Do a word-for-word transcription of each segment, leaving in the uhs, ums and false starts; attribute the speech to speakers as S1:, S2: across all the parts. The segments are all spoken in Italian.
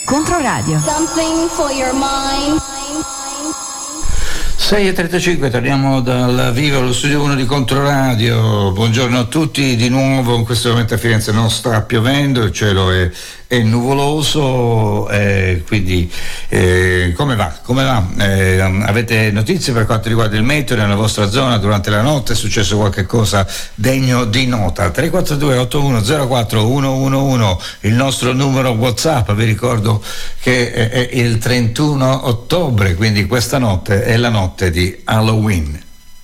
S1: Controradio.
S2: Something for your mind.
S3: sei e trentacinque, torniamo dal vivo allo studio uno di Controradio. Buongiorno a tutti di nuovo. In questo momento a Firenze non sta piovendo, il cielo è, è nuvoloso, eh, quindi eh, come va? Come va? Eh, avete notizie per quanto riguarda il meteo nella vostra zona durante la notte? È successo qualche cosa degno di nota? tre quattro due otto uno zero quattro uno uno uno, il nostro numero WhatsApp. Vi ricordo che è, è il trentuno ottobre, quindi questa notte è la notte di Halloween.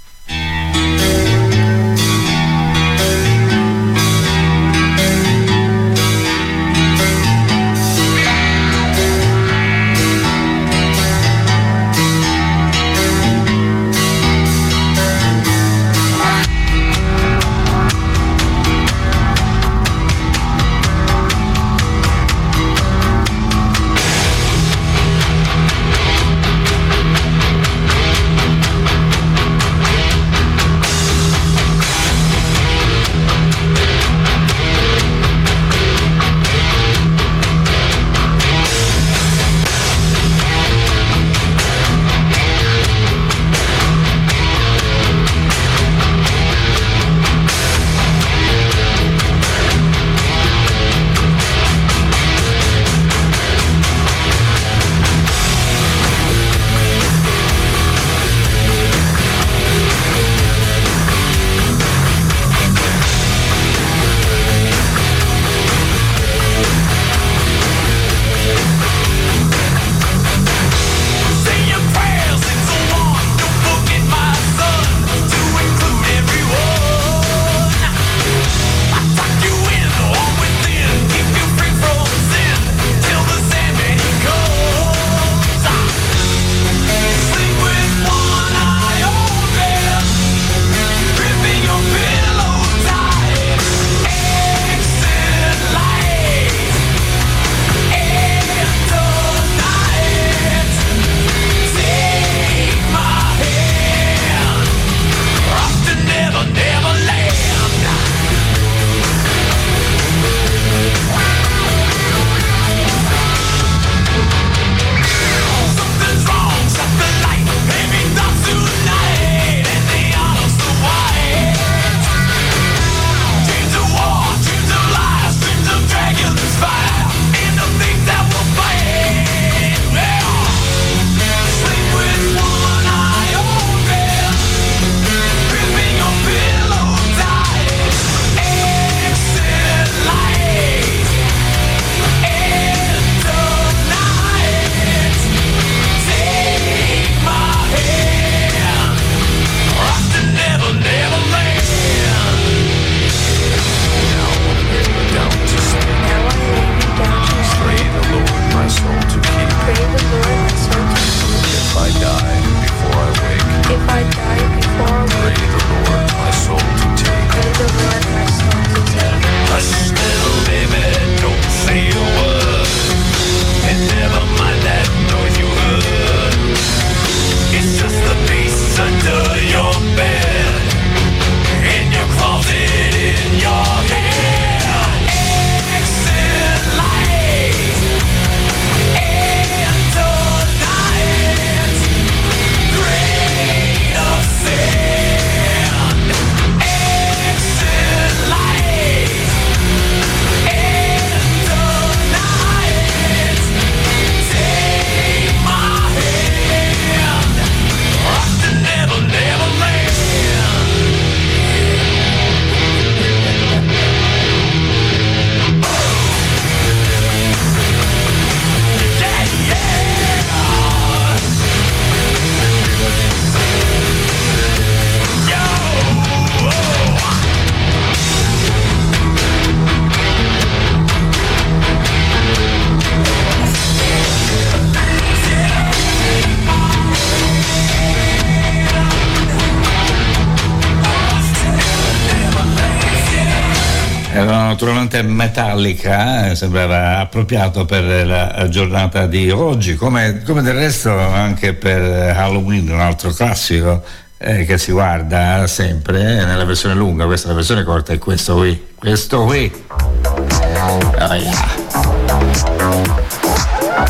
S3: Era naturalmente Metallica, eh, sembrava appropriato per la giornata di oggi, come, come del resto anche per Halloween, un altro classico eh, che si guarda sempre eh, nella versione lunga. Questa è la versione corta, è questo qui, questo qui. Oh, yeah.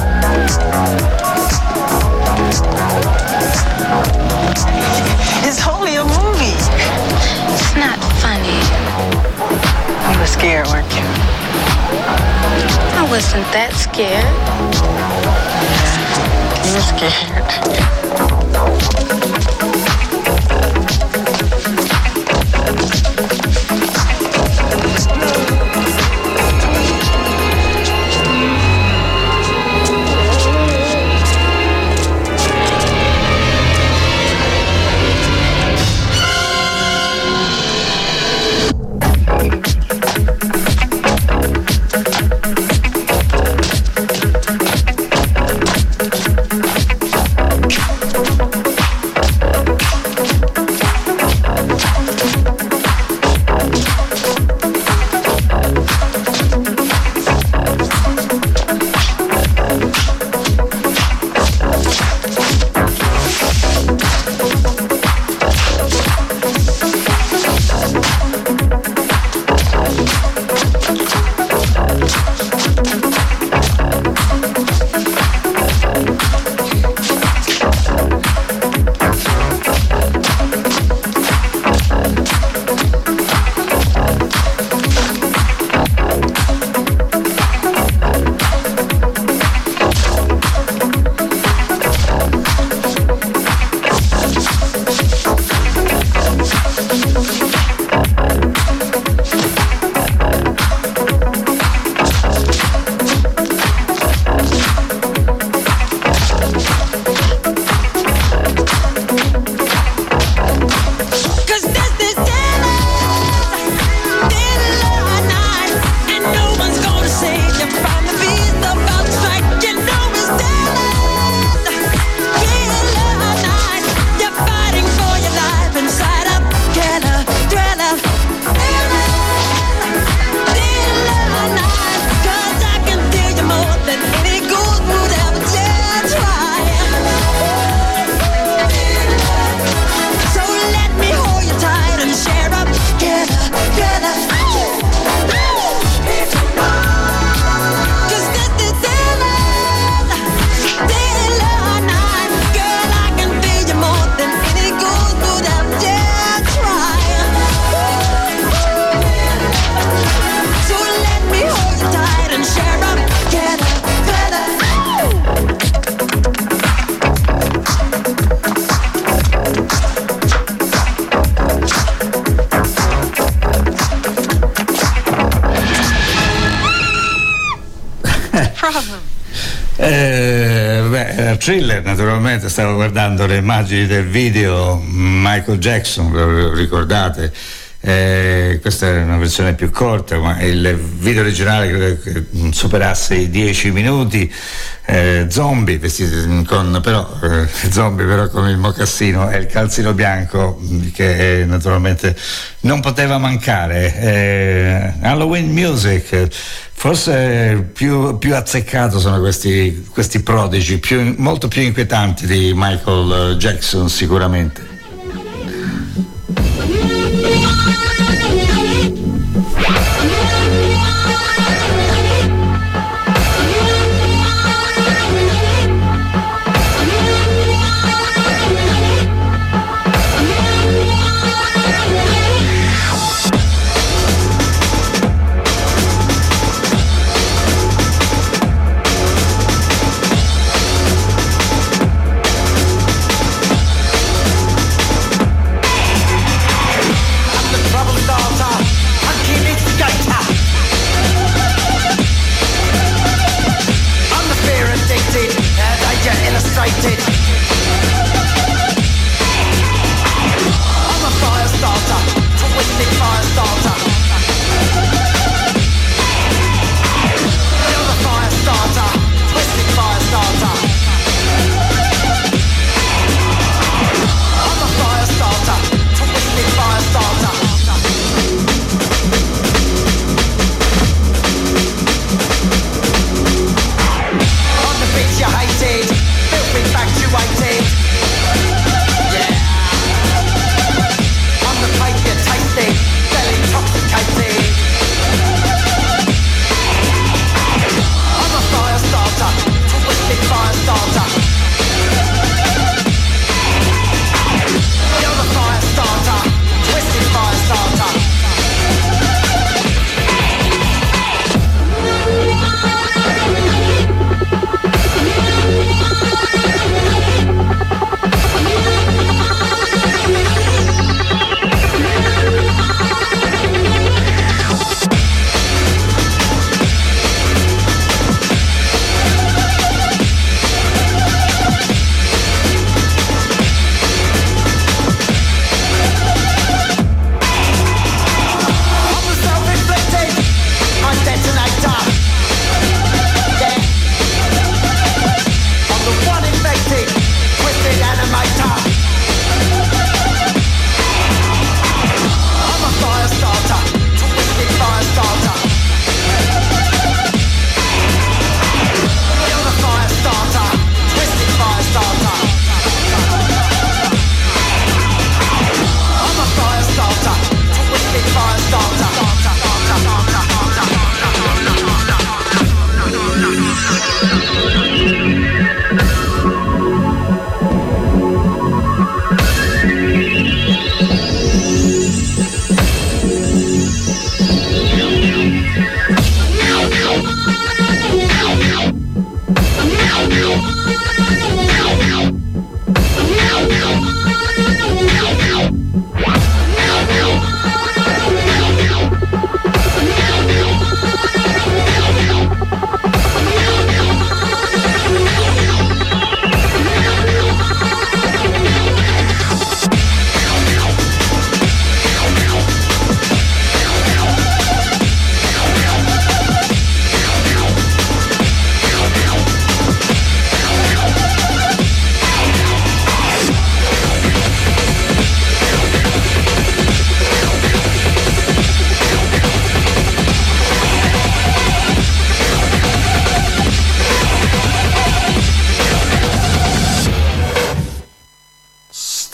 S1: Wasn't that scared? Yeah, he was scared.
S3: Eh, beh, Thriller, naturalmente, stavo guardando le immagini del video Michael Jackson, lo ricordate? Eh, questa è una versione più corta, ma il video originale credo che superasse i dieci minuti. Eh, zombie vestiti con però eh, zombie però con il mocassino e il calzino bianco, che eh, naturalmente non poteva mancare. eh, Halloween Music, forse più, più azzeccato sono questi, questi prodigi, più, molto più inquietanti di Michael Jackson sicuramente.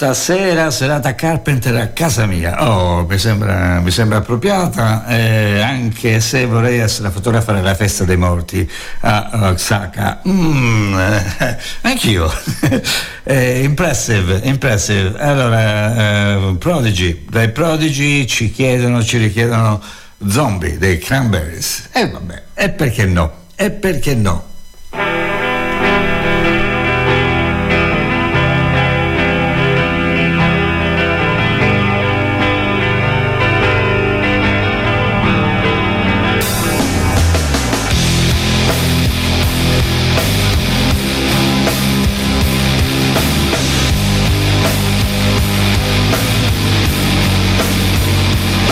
S3: Stasera serata Carpenter a casa mia. Oh, mi sembra, mi sembra appropriata, eh, anche se vorrei essere a fotografare la festa dei morti a Osaka. Mm, eh, anch'io. eh, impressive, impressive. Allora, eh, Prodigy, dai Prodigy ci chiedono, ci richiedono Zombie dei Cranberries. E eh, vabbè, e perché no? E perché no?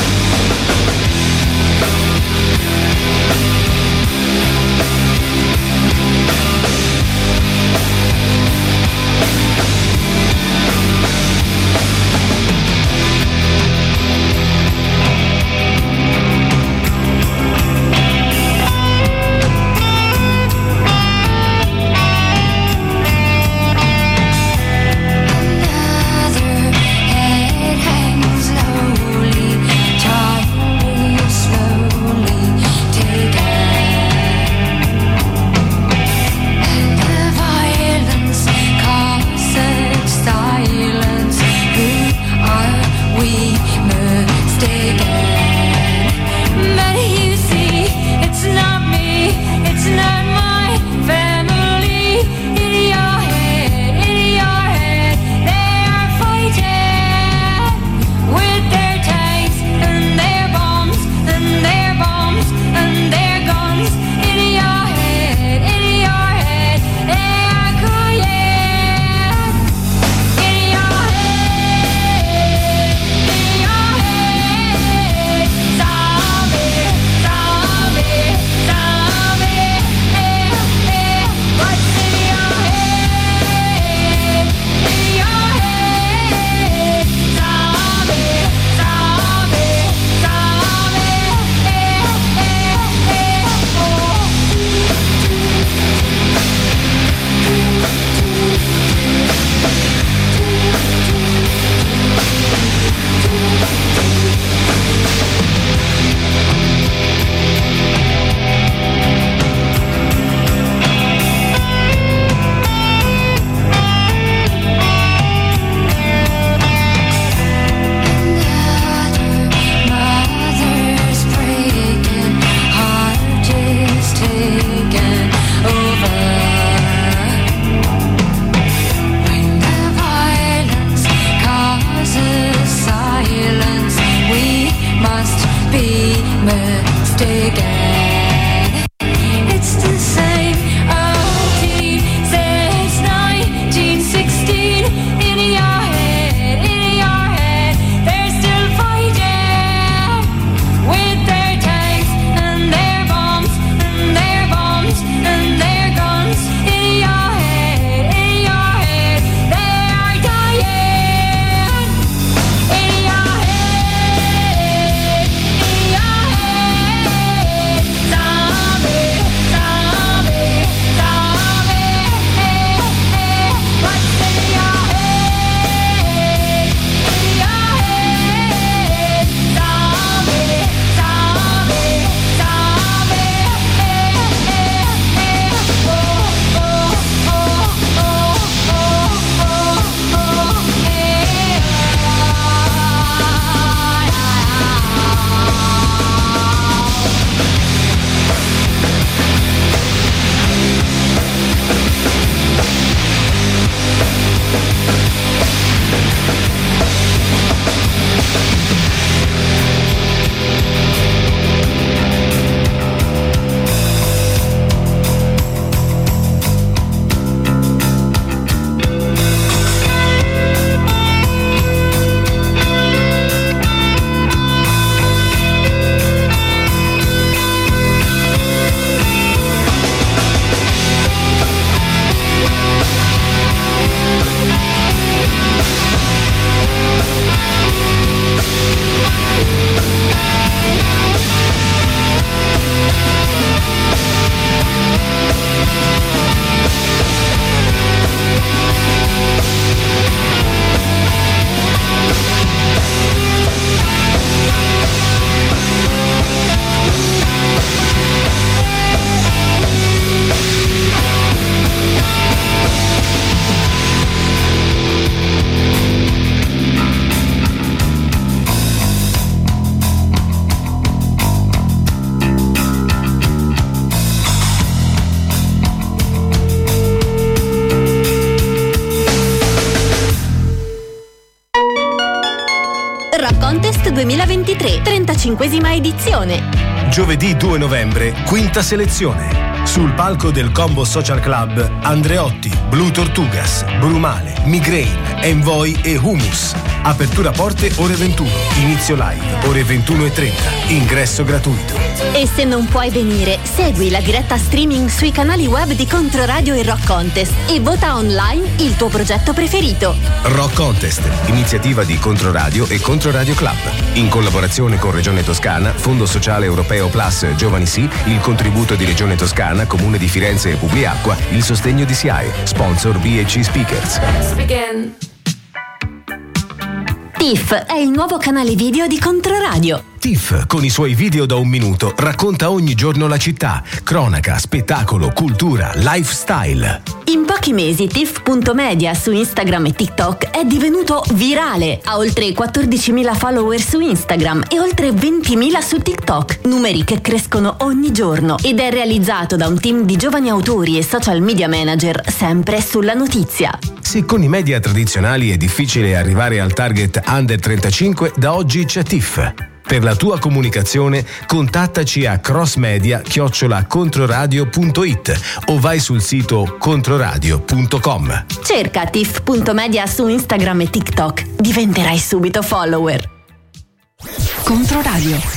S4: We'll be right back. venticinquesima edizione.
S5: Giovedì due novembre, quinta selezione. Sul palco del Combo Social Club, Andreotti, Blue Tortugas, Brumale, Migraine, Envoy e Humus. Apertura porte ore ventuno, inizio live ore ventuno e trenta, ingresso gratuito.
S4: E se non puoi venire, segui la diretta streaming sui canali web di Controradio e Rock Contest e vota online il tuo progetto preferito.
S5: Rock Contest, iniziativa di Controradio e Controradio Club. In collaborazione con Regione Toscana, Fondo Sociale Europeo Plus Giovani Sì, il contributo di Regione Toscana, Comune di Firenze e Publiacqua, il sostegno di S I A E, sponsor B e C Speakers.
S4: T I F è il nuovo canale video di Controradio.
S5: T I F, con i suoi video da un minuto, racconta ogni giorno la città, cronaca, spettacolo, cultura, lifestyle.
S4: In pochi mesi T I F punto media su Instagram e TikTok è divenuto virale. Ha oltre quattordicimila follower su Instagram e oltre ventimila su TikTok, numeri che crescono ogni giorno, ed è realizzato da un team di giovani autori e social media manager sempre sulla notizia.
S5: Se con i media tradizionali è difficile arrivare al target under trentacinque, da oggi c'è T I F. Per la tua comunicazione contattaci a crossmedia chiocciola controradio punto it o vai sul sito controradio punto com.
S4: Cerca T I F punto media su Instagram e TikTok, diventerai subito follower. Controradio.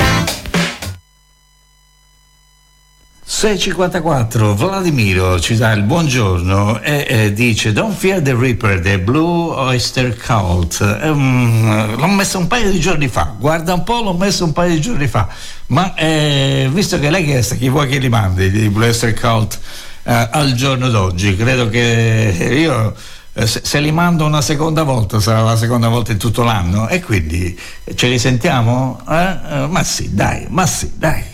S3: sei e cinquantaquattro, Vladimiro ci dà il buongiorno e, e dice Don't Fear the Reaper, the Blue Oyster Cult. Um, l'ho messo un paio di giorni fa, guarda un po', l'ho messo un paio di giorni fa, ma eh, visto che lei chiesta chi vuoi che li mandi di Blue Oyster Cult eh, al giorno d'oggi, credo che io eh, se, se li mando una seconda volta sarà la seconda volta in tutto l'anno, e quindi ce li sentiamo? Eh? Eh, ma sì, dai, ma sì, dai.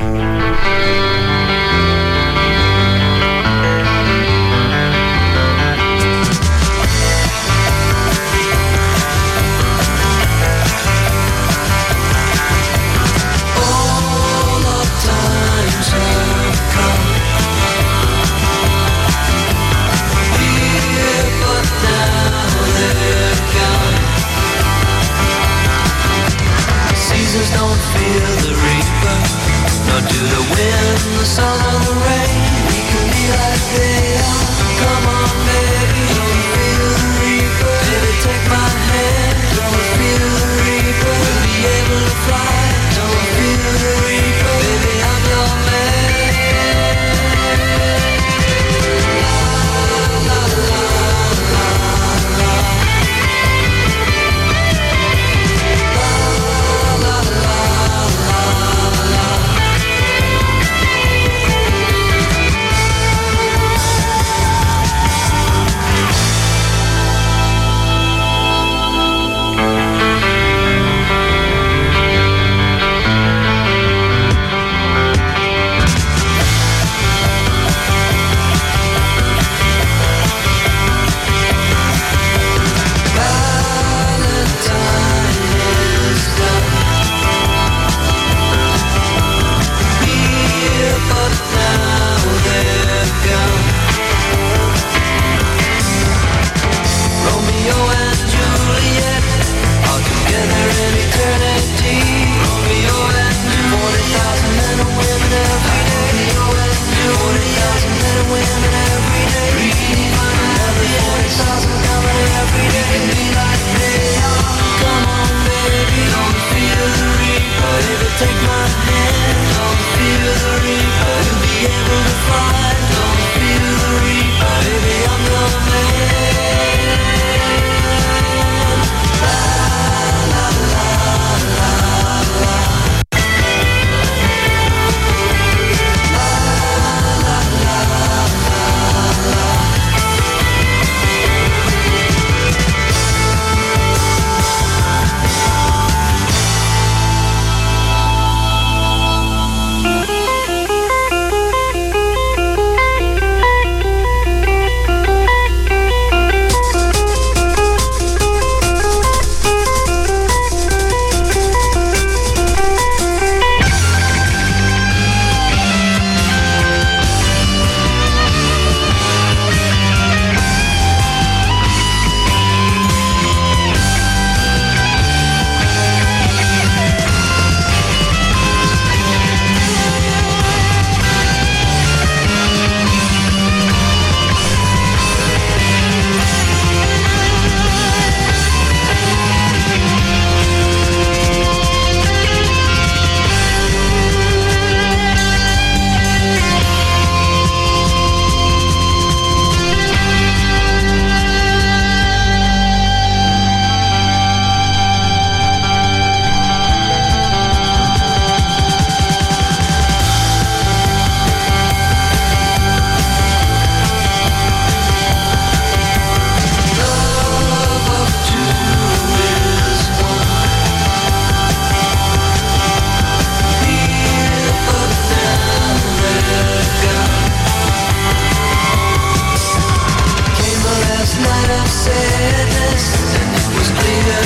S6: Don't feel the reaper, nor do the wind.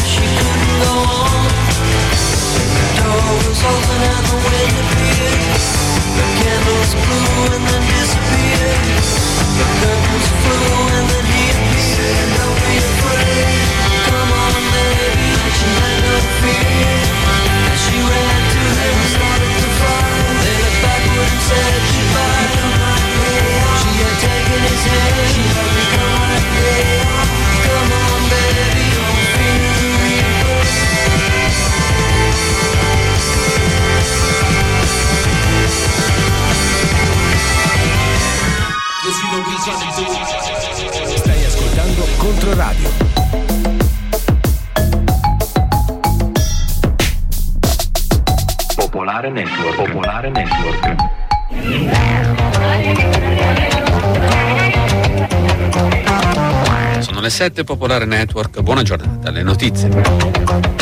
S6: she couldn't go on. The door was open and the wind appeared. The candles blew and then disappeared. The curtains flew and then he appeared. Don't be afraid, come on baby, she had no fear. And she ran to him and started to fight. They looked backward and said goodbye. She had taken his hand. She had become like me. Come on baby, don't fear the reaper.
S5: Stai ascoltando Controradio.
S7: Popolare Network. Popolare Network.
S8: Sono le sette, Popolare Network. Buona giornata, le notizie.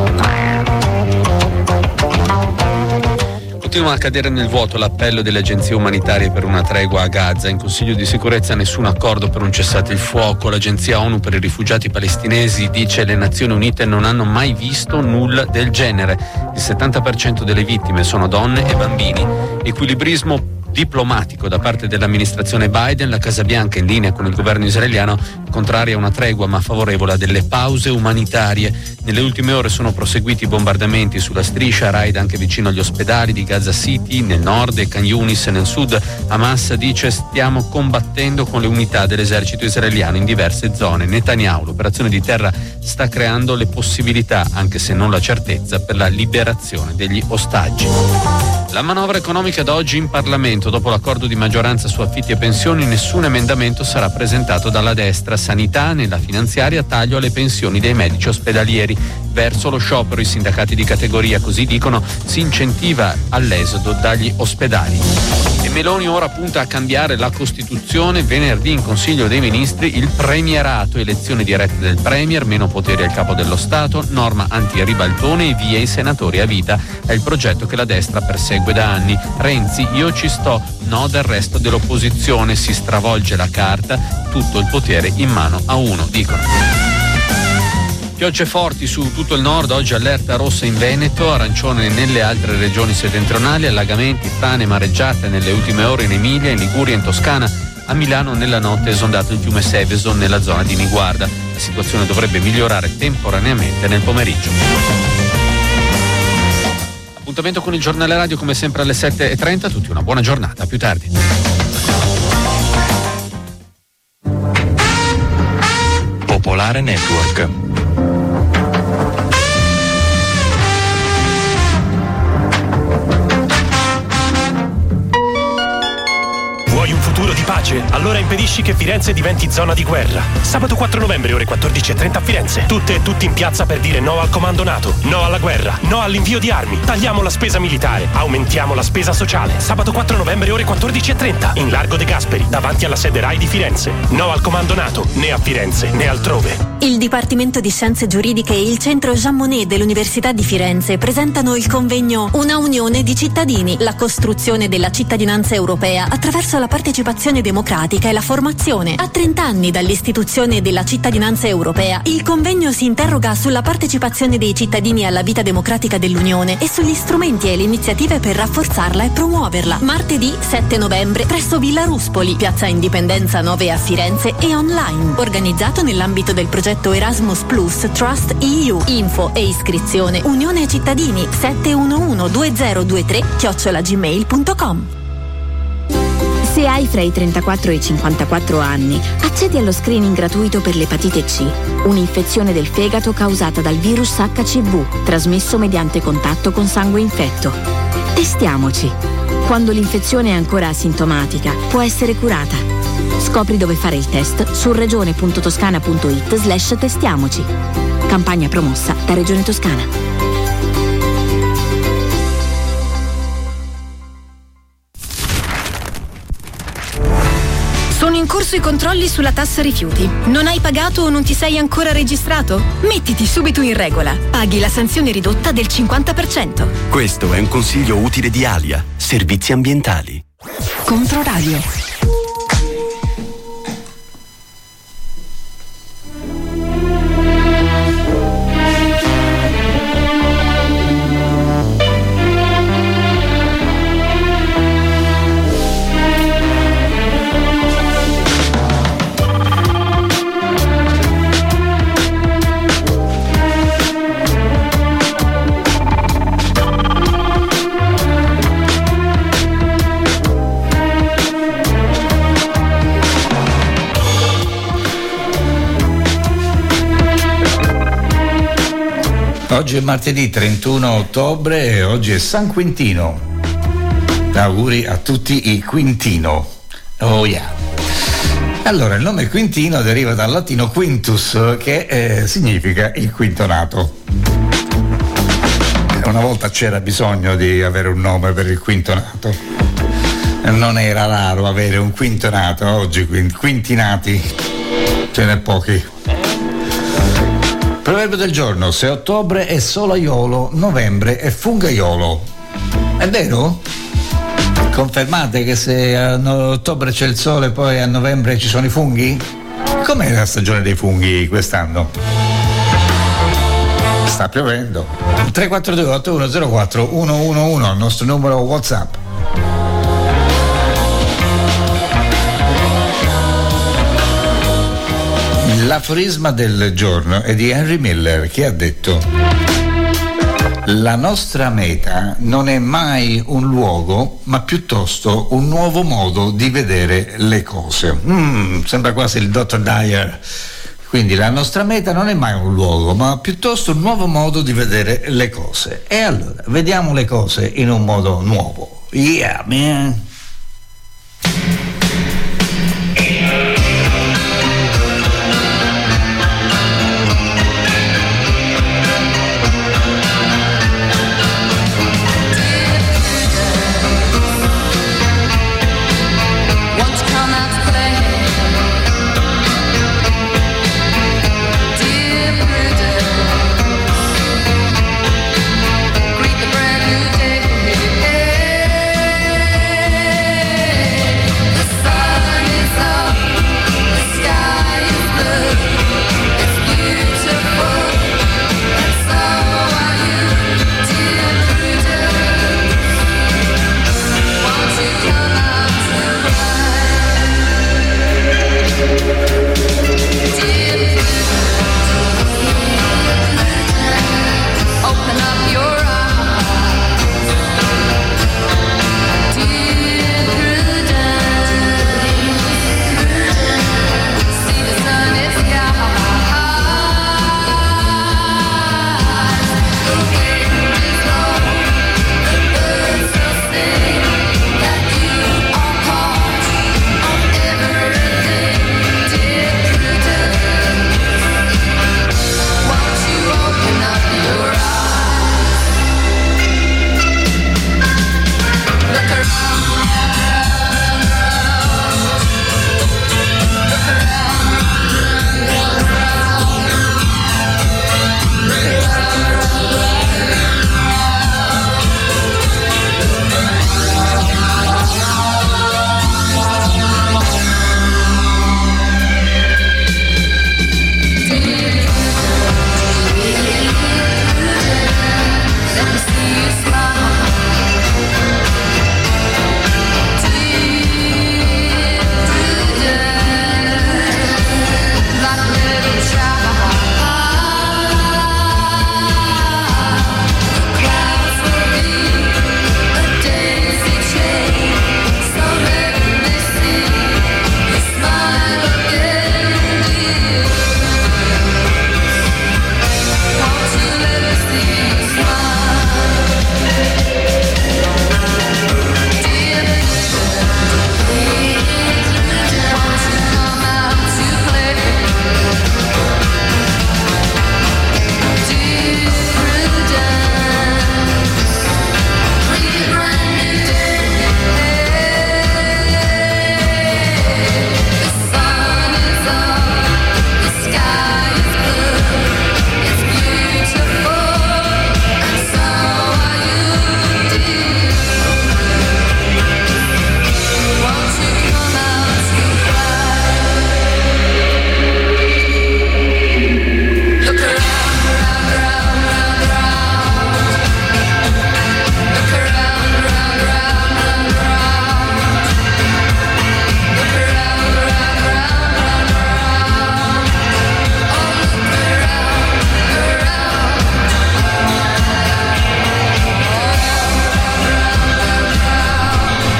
S8: Continua a cadere nel vuoto l'appello delle agenzie umanitarie per una tregua a Gaza. In Consiglio di sicurezza nessun accordo per un cessate il fuoco. L'agenzia ONU per i rifugiati palestinesi dice le Nazioni Unite non hanno mai visto nulla del genere. Il settanta per cento delle vittime sono donne e bambini. Equilibrismo diplomatico da parte dell'amministrazione Biden. La Casa Bianca, in linea con il governo israeliano, contraria a una tregua ma favorevole a delle pause umanitarie. Nelle ultime ore sono proseguiti i bombardamenti sulla striscia, raid anche vicino agli ospedali di Gaza City nel nord e Khan Yunis nel sud. Hamas dice stiamo combattendo con le unità dell'esercito israeliano in diverse zone. Netanyahu, l'operazione di terra sta creando le possibilità, anche se non la certezza, per la liberazione degli ostaggi. La manovra economica da oggi in Parlamento. Dopo l'accordo di maggioranza su affitti e pensioni, nessun emendamento sarà presentato dalla destra. Sanità, nella finanziaria taglio alle pensioni dei medici ospedalieri. Verso lo sciopero i sindacati di categoria, così dicono, si incentiva all'esodo dagli ospedali. E Meloni ora punta a cambiare la Costituzione. Venerdì in Consiglio dei Ministri il premierato, elezione diretta del premier, meno poteri al capo dello Stato, norma anti-ribaltone e via i senatori a vita. È il progetto che la destra persegue da anni. Renzi, io ci sto, no del resto dell'opposizione, si stravolge la carta, tutto il potere in mano a uno, dicono. Piogge forti su tutto il nord, oggi allerta rossa in Veneto, arancione nelle altre regioni settentrionali, allagamenti, frane, mareggiate nelle ultime ore in Emilia, in Liguria, in Toscana. A Milano nella notte è esondato il fiume Seveso nella zona di Niguarda. La situazione dovrebbe migliorare temporaneamente nel pomeriggio. Appuntamento con il giornale radio come sempre alle sette e trenta, tutti una buona giornata, a più tardi.
S7: Popolare Network.
S5: Vuoi un futuro di pace? Allora impedisci che Firenze diventi zona di guerra. Sabato quattro novembre, ore quattordici e trenta a Firenze. Tutte e tutti in piazza per dire no al comando NATO, no alla guerra, no all'invio di armi. Tagliamo la spesa militare, aumentiamo la spesa sociale. Sabato quattro novembre, ore quattordici e trenta, in Largo De Gasperi, davanti alla sede RAI di Firenze. No al comando NATO, né a Firenze né altrove.
S4: Il Dipartimento di Scienze Giuridiche e il Centro Jean Monnet dell'Università di Firenze presentano il convegno Una Unione di Cittadini, la costruzione della cittadinanza europea attraverso la partecipazione democratica e la formazione. A trenta anni dall'istituzione della cittadinanza europea, il convegno si interroga sulla partecipazione dei cittadini alla vita democratica dell'Unione e sugli strumenti e le iniziative per rafforzarla e promuoverla. Martedì sette novembre presso Villa Ruspoli, Piazza Indipendenza nove a Firenze e online. Organizzato nell'ambito del progetto Erasmus Plus Trust E U. Info e iscrizione Unione Cittadini sette uno uno due zero due tre chiocciola gmail punto com.
S9: Se hai fra i trentaquattro e i cinquantaquattro anni, accedi allo screening gratuito per l'epatite C, un'infezione del fegato causata dal virus H C V, trasmesso mediante contatto con sangue infetto. Testiamoci. Quando l'infezione è ancora asintomatica, può essere curata. Scopri dove fare il test su regione.toscana.it slash testiamoci. Campagna promossa da Regione Toscana.
S10: Sono in corso i controlli sulla tassa rifiuti. Non hai pagato o non ti sei ancora registrato? Mettiti subito in regola. Paghi la sanzione ridotta del cinquanta per cento.
S11: Questo è un consiglio utile di Alia, Servizi Ambientali.
S10: Controradio.
S3: Oggi è martedì trentuno ottobre e oggi è San Quintino. Auguri a tutti i Quintino. Oh yeah. Allora, il nome Quintino deriva dal latino quintus, che eh, significa il quintonato. Una volta c'era bisogno di avere un nome per il quintonato. Non era raro avere un quintonato, oggi quintinati ce n'è pochi. Proverbio del giorno: se ottobre è solaiolo, novembre è fungaiolo. È vero? Confermate che se a ottobre c'è il sole, poi a novembre ci sono i funghi? Com'è la stagione dei funghi quest'anno? Sta piovendo. tre quattro due otto uno zero quattro uno uno uno, il nostro numero WhatsApp. L'aforisma del giorno è di Henry Miller, che ha detto: la nostra meta non è mai un luogo, ma piuttosto un nuovo modo di vedere le cose. Mm, sembra quasi il dottor Dyer. Quindi la nostra meta non è mai un luogo, ma piuttosto un nuovo modo di vedere le cose. E allora, vediamo le cose in un modo nuovo. Yeah, man.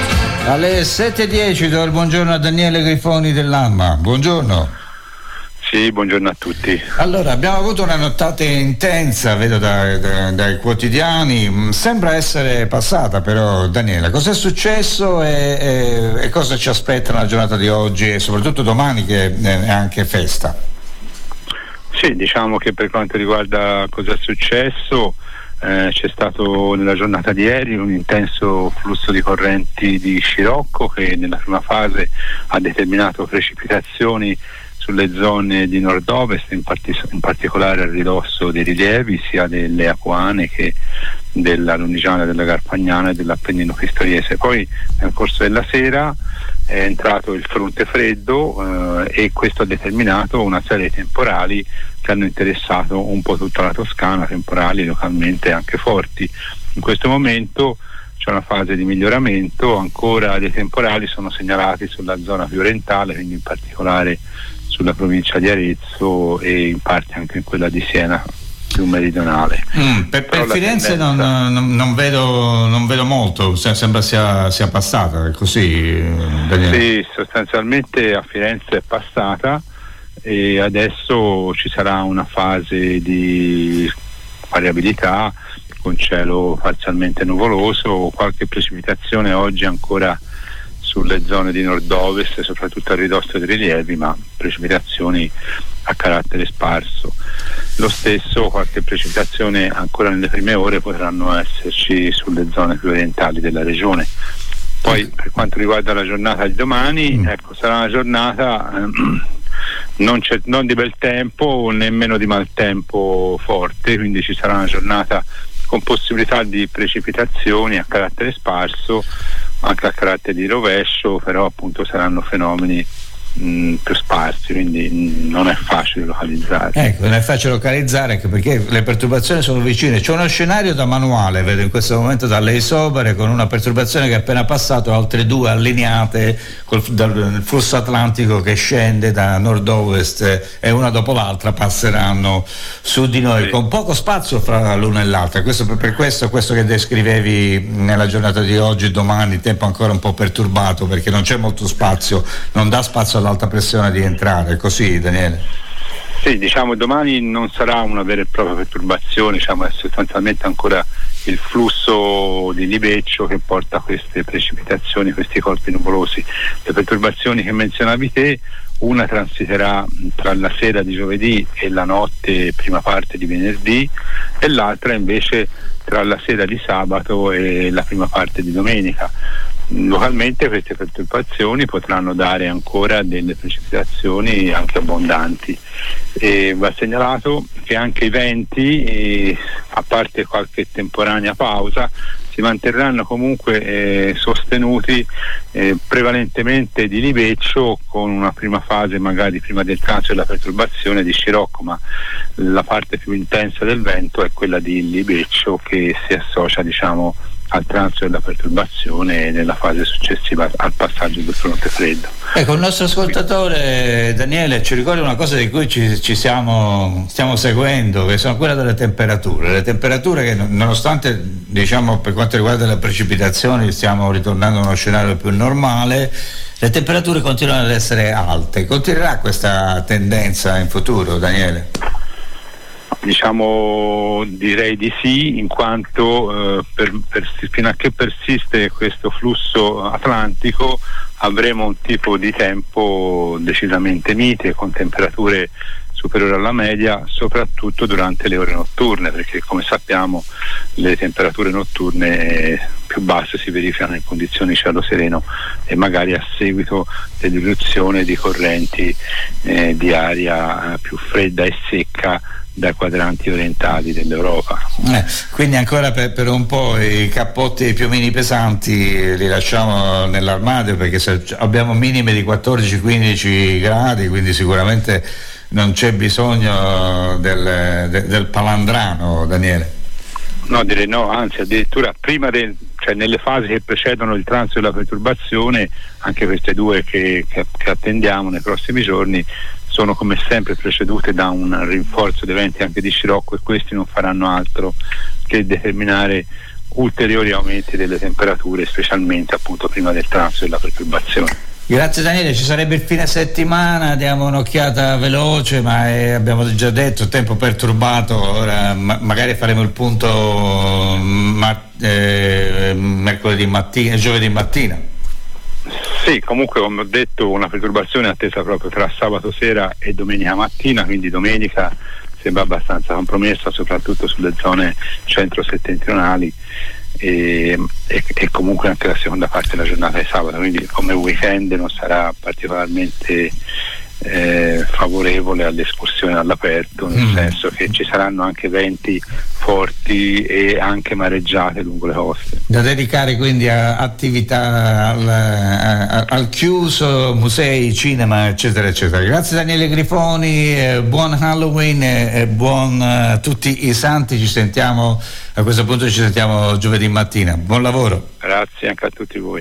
S3: Alle sette e dieci do il buongiorno a Daniele Grifoni dell'A M A. Buongiorno.
S12: Sì, buongiorno a tutti.
S3: Allora, abbiamo avuto una nottata intensa, vedo dai, dai, dai quotidiani, sembra essere passata però. Daniela, cosa è successo e, e, e cosa ci aspetta nella giornata di oggi e soprattutto domani che è anche festa?
S12: Sì, diciamo che per quanto riguarda cosa è successo, eh, c'è stato nella giornata di ieri un intenso flusso di correnti di scirocco che nella prima fase ha determinato precipitazioni sulle zone di nord-ovest, in, partic- in particolare a ridosso dei rilievi sia delle Apuane che della Lunigiana, della Garfagnana e dell'Appennino Pistoiese. Poi nel corso della sera è entrato il fronte freddo eh, e questo ha determinato una serie di temporali che hanno interessato un po' tutta la Toscana, temporali localmente anche forti. In questo momento c'è una fase di miglioramento, ancora dei temporali sono segnalati sulla zona più orientale, quindi in particolare sulla provincia di Arezzo e in parte anche in quella di Siena più meridionale.
S3: Mm, per per Firenze tendenza... non, non, non, vedo, non vedo molto, sembra sia, sia passata, è così, Daniele?
S12: Sì, sostanzialmente a Firenze è passata e adesso ci sarà una fase di variabilità con cielo parzialmente nuvoloso, qualche precipitazione oggi ancora sulle zone di nord-ovest, soprattutto a ridosso dei rilievi, ma precipitazioni a carattere sparso. Lo stesso, qualche precipitazione ancora nelle prime ore potranno esserci sulle zone più orientali della regione. Poi per quanto riguarda la giornata di domani, mm. ecco, sarà una giornata ehm, non, c'è, non di bel tempo, nemmeno di maltempo forte, quindi ci sarà una giornata con possibilità di precipitazioni a carattere sparso, anche a carattere di rovescio, però appunto saranno fenomeni mh, più sparsi, quindi mh, non è facile localizzare.
S3: Ecco, non è facile localizzare anche perché le perturbazioni sono vicine. C'è uno scenario da manuale, vedo in questo momento dalle Isobare, con una perturbazione che è appena passato, altre due allineate col dal flusso atlantico che scende da nord-ovest e una dopo l'altra passeranno su di noi, sì, con poco spazio fra l'una e l'altra. Questo per, per questo questo che descrivevi nella giornata di oggi e domani, tempo ancora un po' perturbato perché non c'è molto spazio, non dà spazio all'alta pressione di entrare, è così, Daniele?
S12: Sì, diciamo domani non sarà una vera e propria perturbazione, diciamo è sostanzialmente ancora il flusso di libeccio che porta a queste precipitazioni, questi corpi nuvolosi. Le perturbazioni che menzionavi te, una transiterà tra la sera di giovedì e la notte prima parte di venerdì e l'altra invece tra la sera di sabato e la prima parte di domenica. Localmente queste perturbazioni potranno dare ancora delle precipitazioni anche abbondanti e va segnalato che anche i venti, eh, a parte qualche temporanea pausa, si manterranno comunque eh, sostenuti eh, prevalentemente di libeccio, con una prima fase magari prima del transito della perturbazione di scirocco, ma la parte più intensa del vento è quella di libeccio che si associa diciamo al transito della perturbazione nella fase successiva al passaggio del fronte freddo.
S3: Ecco, il nostro ascoltatore Daniele ci ricorda una cosa di cui ci, ci siamo, stiamo seguendo, che sono quelle delle temperature. Le temperature che nonostante diciamo per quanto riguarda le precipitazioni stiamo ritornando a uno scenario più normale, le temperature continuano ad essere alte. Continuerà questa tendenza in futuro, Daniele?
S12: Diciamo direi di sì, in quanto eh, per, per, fino a che persiste questo flusso atlantico avremo un tipo di tempo decisamente mite, con temperature superiori alla media, soprattutto durante le ore notturne, perché come sappiamo le temperature notturne più basse si verificano in condizioni di cielo sereno e magari a seguito dell'irruzione di correnti eh, di aria eh, più fredda e secca dai quadranti orientali dell'Europa.
S3: Eh, quindi ancora per, per un po' i cappotti e i piumini pesanti li lasciamo nell'armadio, perché se abbiamo minime di quattordici quindici gradi, quindi sicuramente non c'è bisogno del, del, del palandrano, Daniele.
S12: No, direi no, anzi addirittura prima del, cioè nelle fasi che precedono il transito della perturbazione, anche queste due che, che, che attendiamo nei prossimi giorni sono come sempre precedute da un rinforzo di eventi anche di scirocco, e questi non faranno altro che determinare ulteriori aumenti delle temperature, specialmente appunto prima del transito della perturbazione.
S3: Grazie Daniele, ci sarebbe il fine settimana, diamo un'occhiata veloce, ma è, abbiamo già detto, tempo perturbato, ora ma, magari faremo il punto ma, eh, mercoledì mattina, giovedì mattina.
S12: Sì, comunque come ho detto una perturbazione attesa proprio tra sabato sera e domenica mattina, quindi domenica sembra abbastanza compromessa soprattutto sulle zone centro-settentrionali. E, e, e comunque anche la seconda parte della giornata di sabato, quindi come weekend non sarà particolarmente eh, favorevole all'escursione all'aperto, nel mm. senso che ci saranno anche venti forti e anche mareggiate lungo le coste.
S3: Da dedicare quindi a attività al, a, al chiuso, musei, cinema, eccetera eccetera. Grazie Daniele Grifoni, eh, buon Halloween e eh, buon uh, tutti i santi, ci sentiamo a questo punto ci sentiamo giovedì mattina. Buon lavoro.
S12: Grazie anche a tutti voi.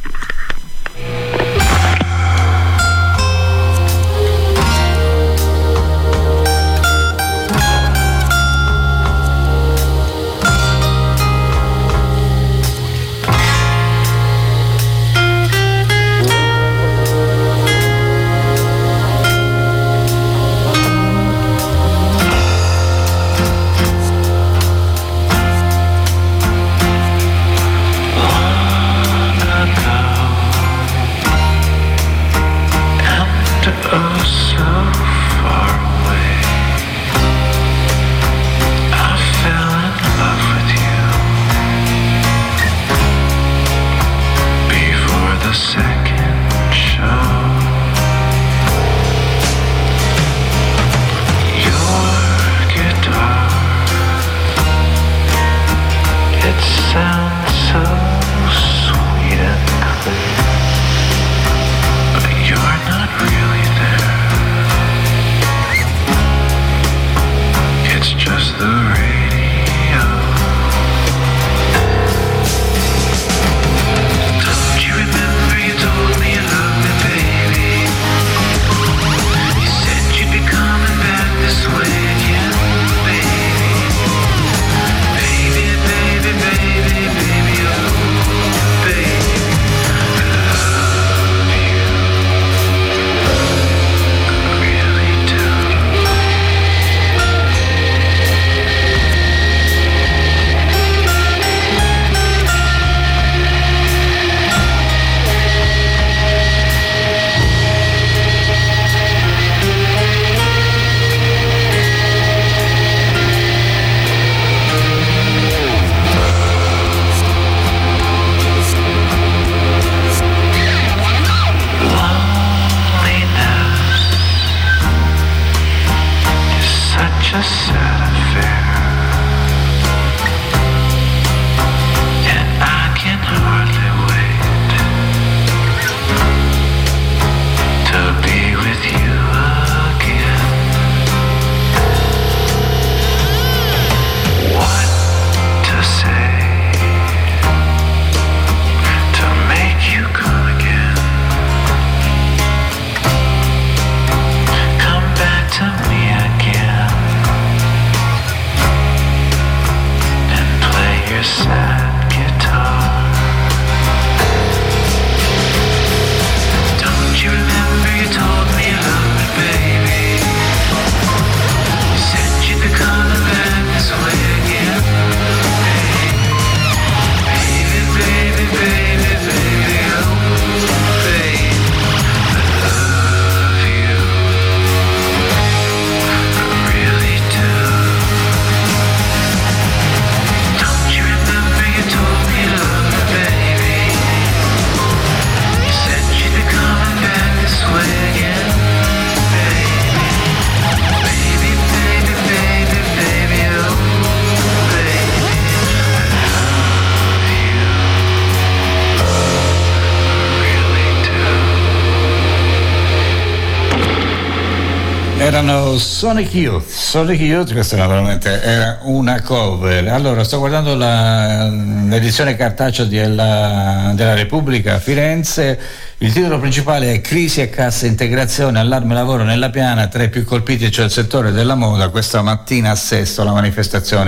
S3: Erano Sonic Youth, Sonic Youth, questa naturalmente era una cover. Allora, sto guardando la, l'edizione cartacea della, della Repubblica a Firenze. Il titolo principale è Crisi e cassa integrazione, allarme lavoro nella piana, tra i più colpiti c'è il settore della moda. Questa mattina a Sesto la manifestazione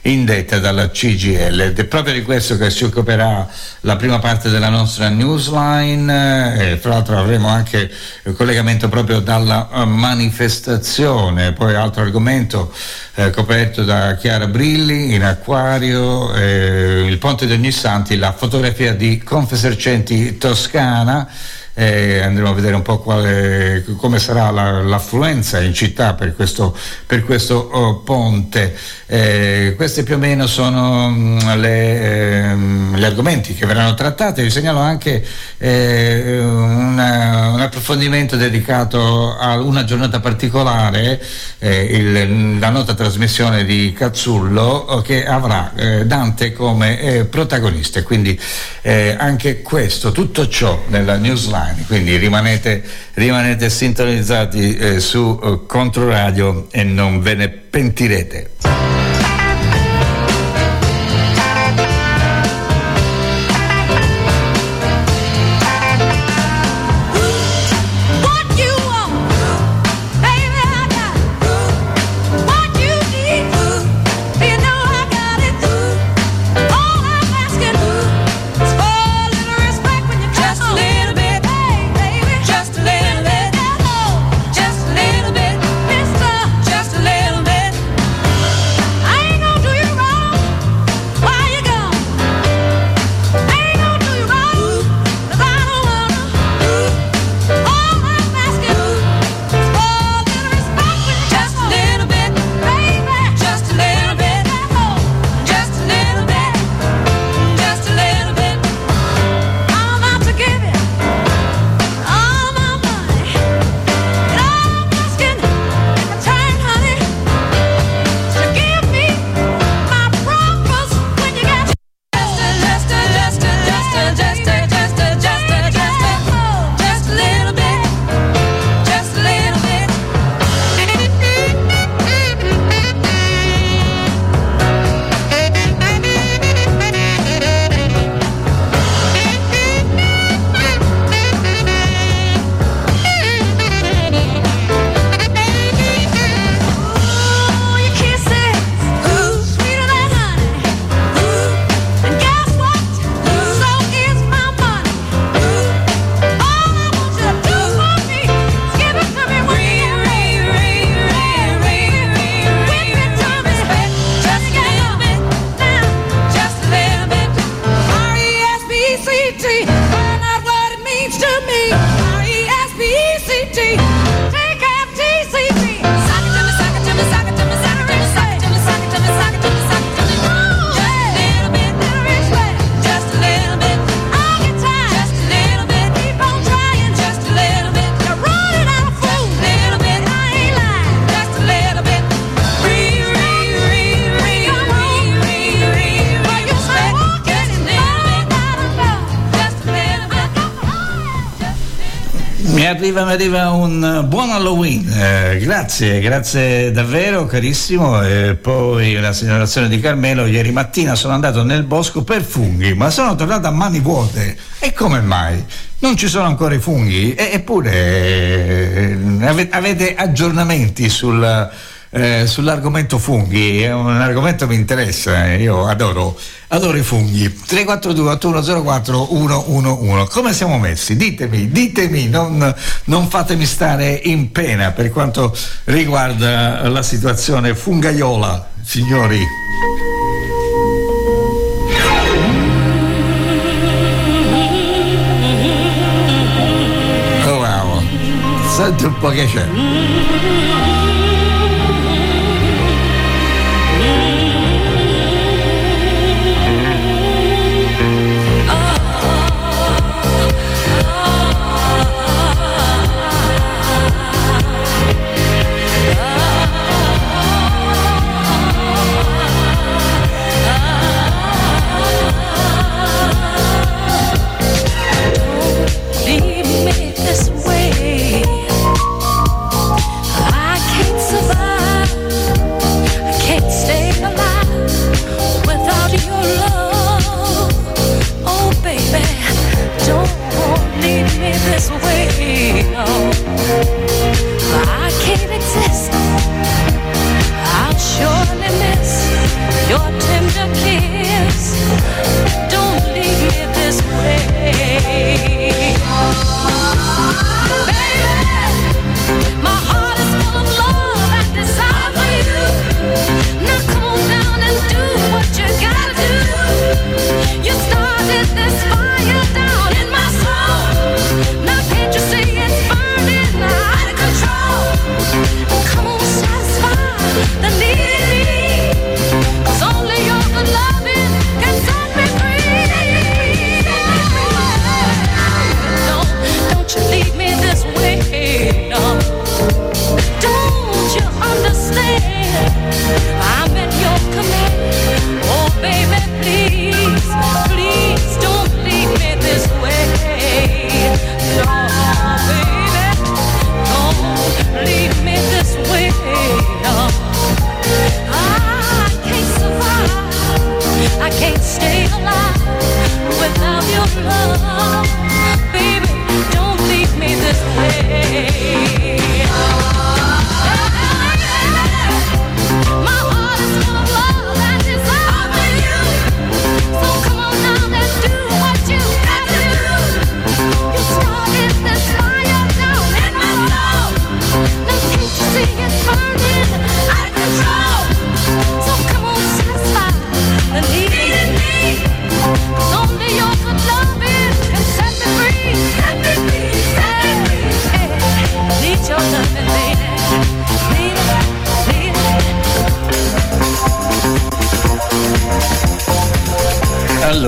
S3: indetta dalla C G I L, ed è proprio di questo che si occuperà la prima parte della nostra newsline. E fra l'altro avremo anche il collegamento proprio dalla manifestazione, poi altro argomento eh, coperto da Chiara Brilli in Acquario, eh, il Ponte di Ognissanti, la fotografia di Confesercenti Toscana. Eh, andremo a vedere un po' quale, come sarà la, l'affluenza in città per questo, per questo oh, ponte. Eh, questi più o meno sono mh, le, eh, gli argomenti che verranno trattati. Vi segnalo anche eh, una, un approfondimento dedicato a una giornata particolare, eh, il, la nota trasmissione di Cazzullo, che avrà eh, Dante come eh, protagonista, quindi eh, anche questo, tutto ciò nella newsline. Quindi rimanete, rimanete sintonizzati eh, su uh, Controradio e non ve ne pentirete. Mi arriva, mi arriva un buon Halloween, eh, grazie, grazie davvero carissimo. E poi la segnalazione di Carmelo: ieri mattina sono andato nel bosco per funghi, ma sono tornato a mani vuote. E come mai? Non ci sono ancora i funghi? E, eppure eh, avete aggiornamenti sul... Eh, sull'argomento funghi? È un argomento che mi interessa, eh. Io adoro, adoro i funghi. Tre quattro due otto uno zero quattro uno uno uno. Come siamo messi? Ditemi, ditemi, non, non fatemi stare in pena per quanto riguarda la situazione fungaiola, signori. Oh wow, senti un po' che c'è.
S6: Leave me this way. I can't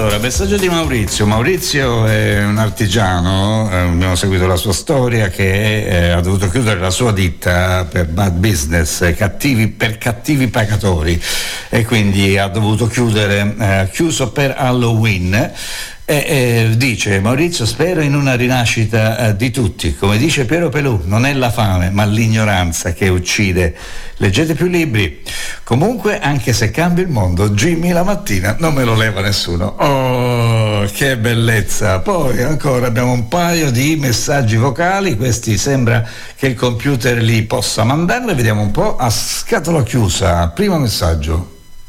S3: Allora, messaggio di Maurizio. Maurizio è un artigiano, eh, abbiamo seguito la sua storia, che eh, ha dovuto chiudere la sua ditta per bad business, eh, cattivi, per cattivi pagatori, e quindi ha dovuto chiudere, eh, chiuso per Halloween. E, e dice Maurizio: spero in una rinascita eh, di tutti. Come dice Piero Pelù, non è la fame ma l'ignoranza che uccide. Leggete più libri. Comunque, anche se cambia il mondo, Jimmy la mattina non me lo leva nessuno. Oh, che bellezza. Poi ancora abbiamo un paio di messaggi vocali. Questi sembra che il computer li possa mandare. Vediamo un po' a scatola chiusa. Primo messaggio.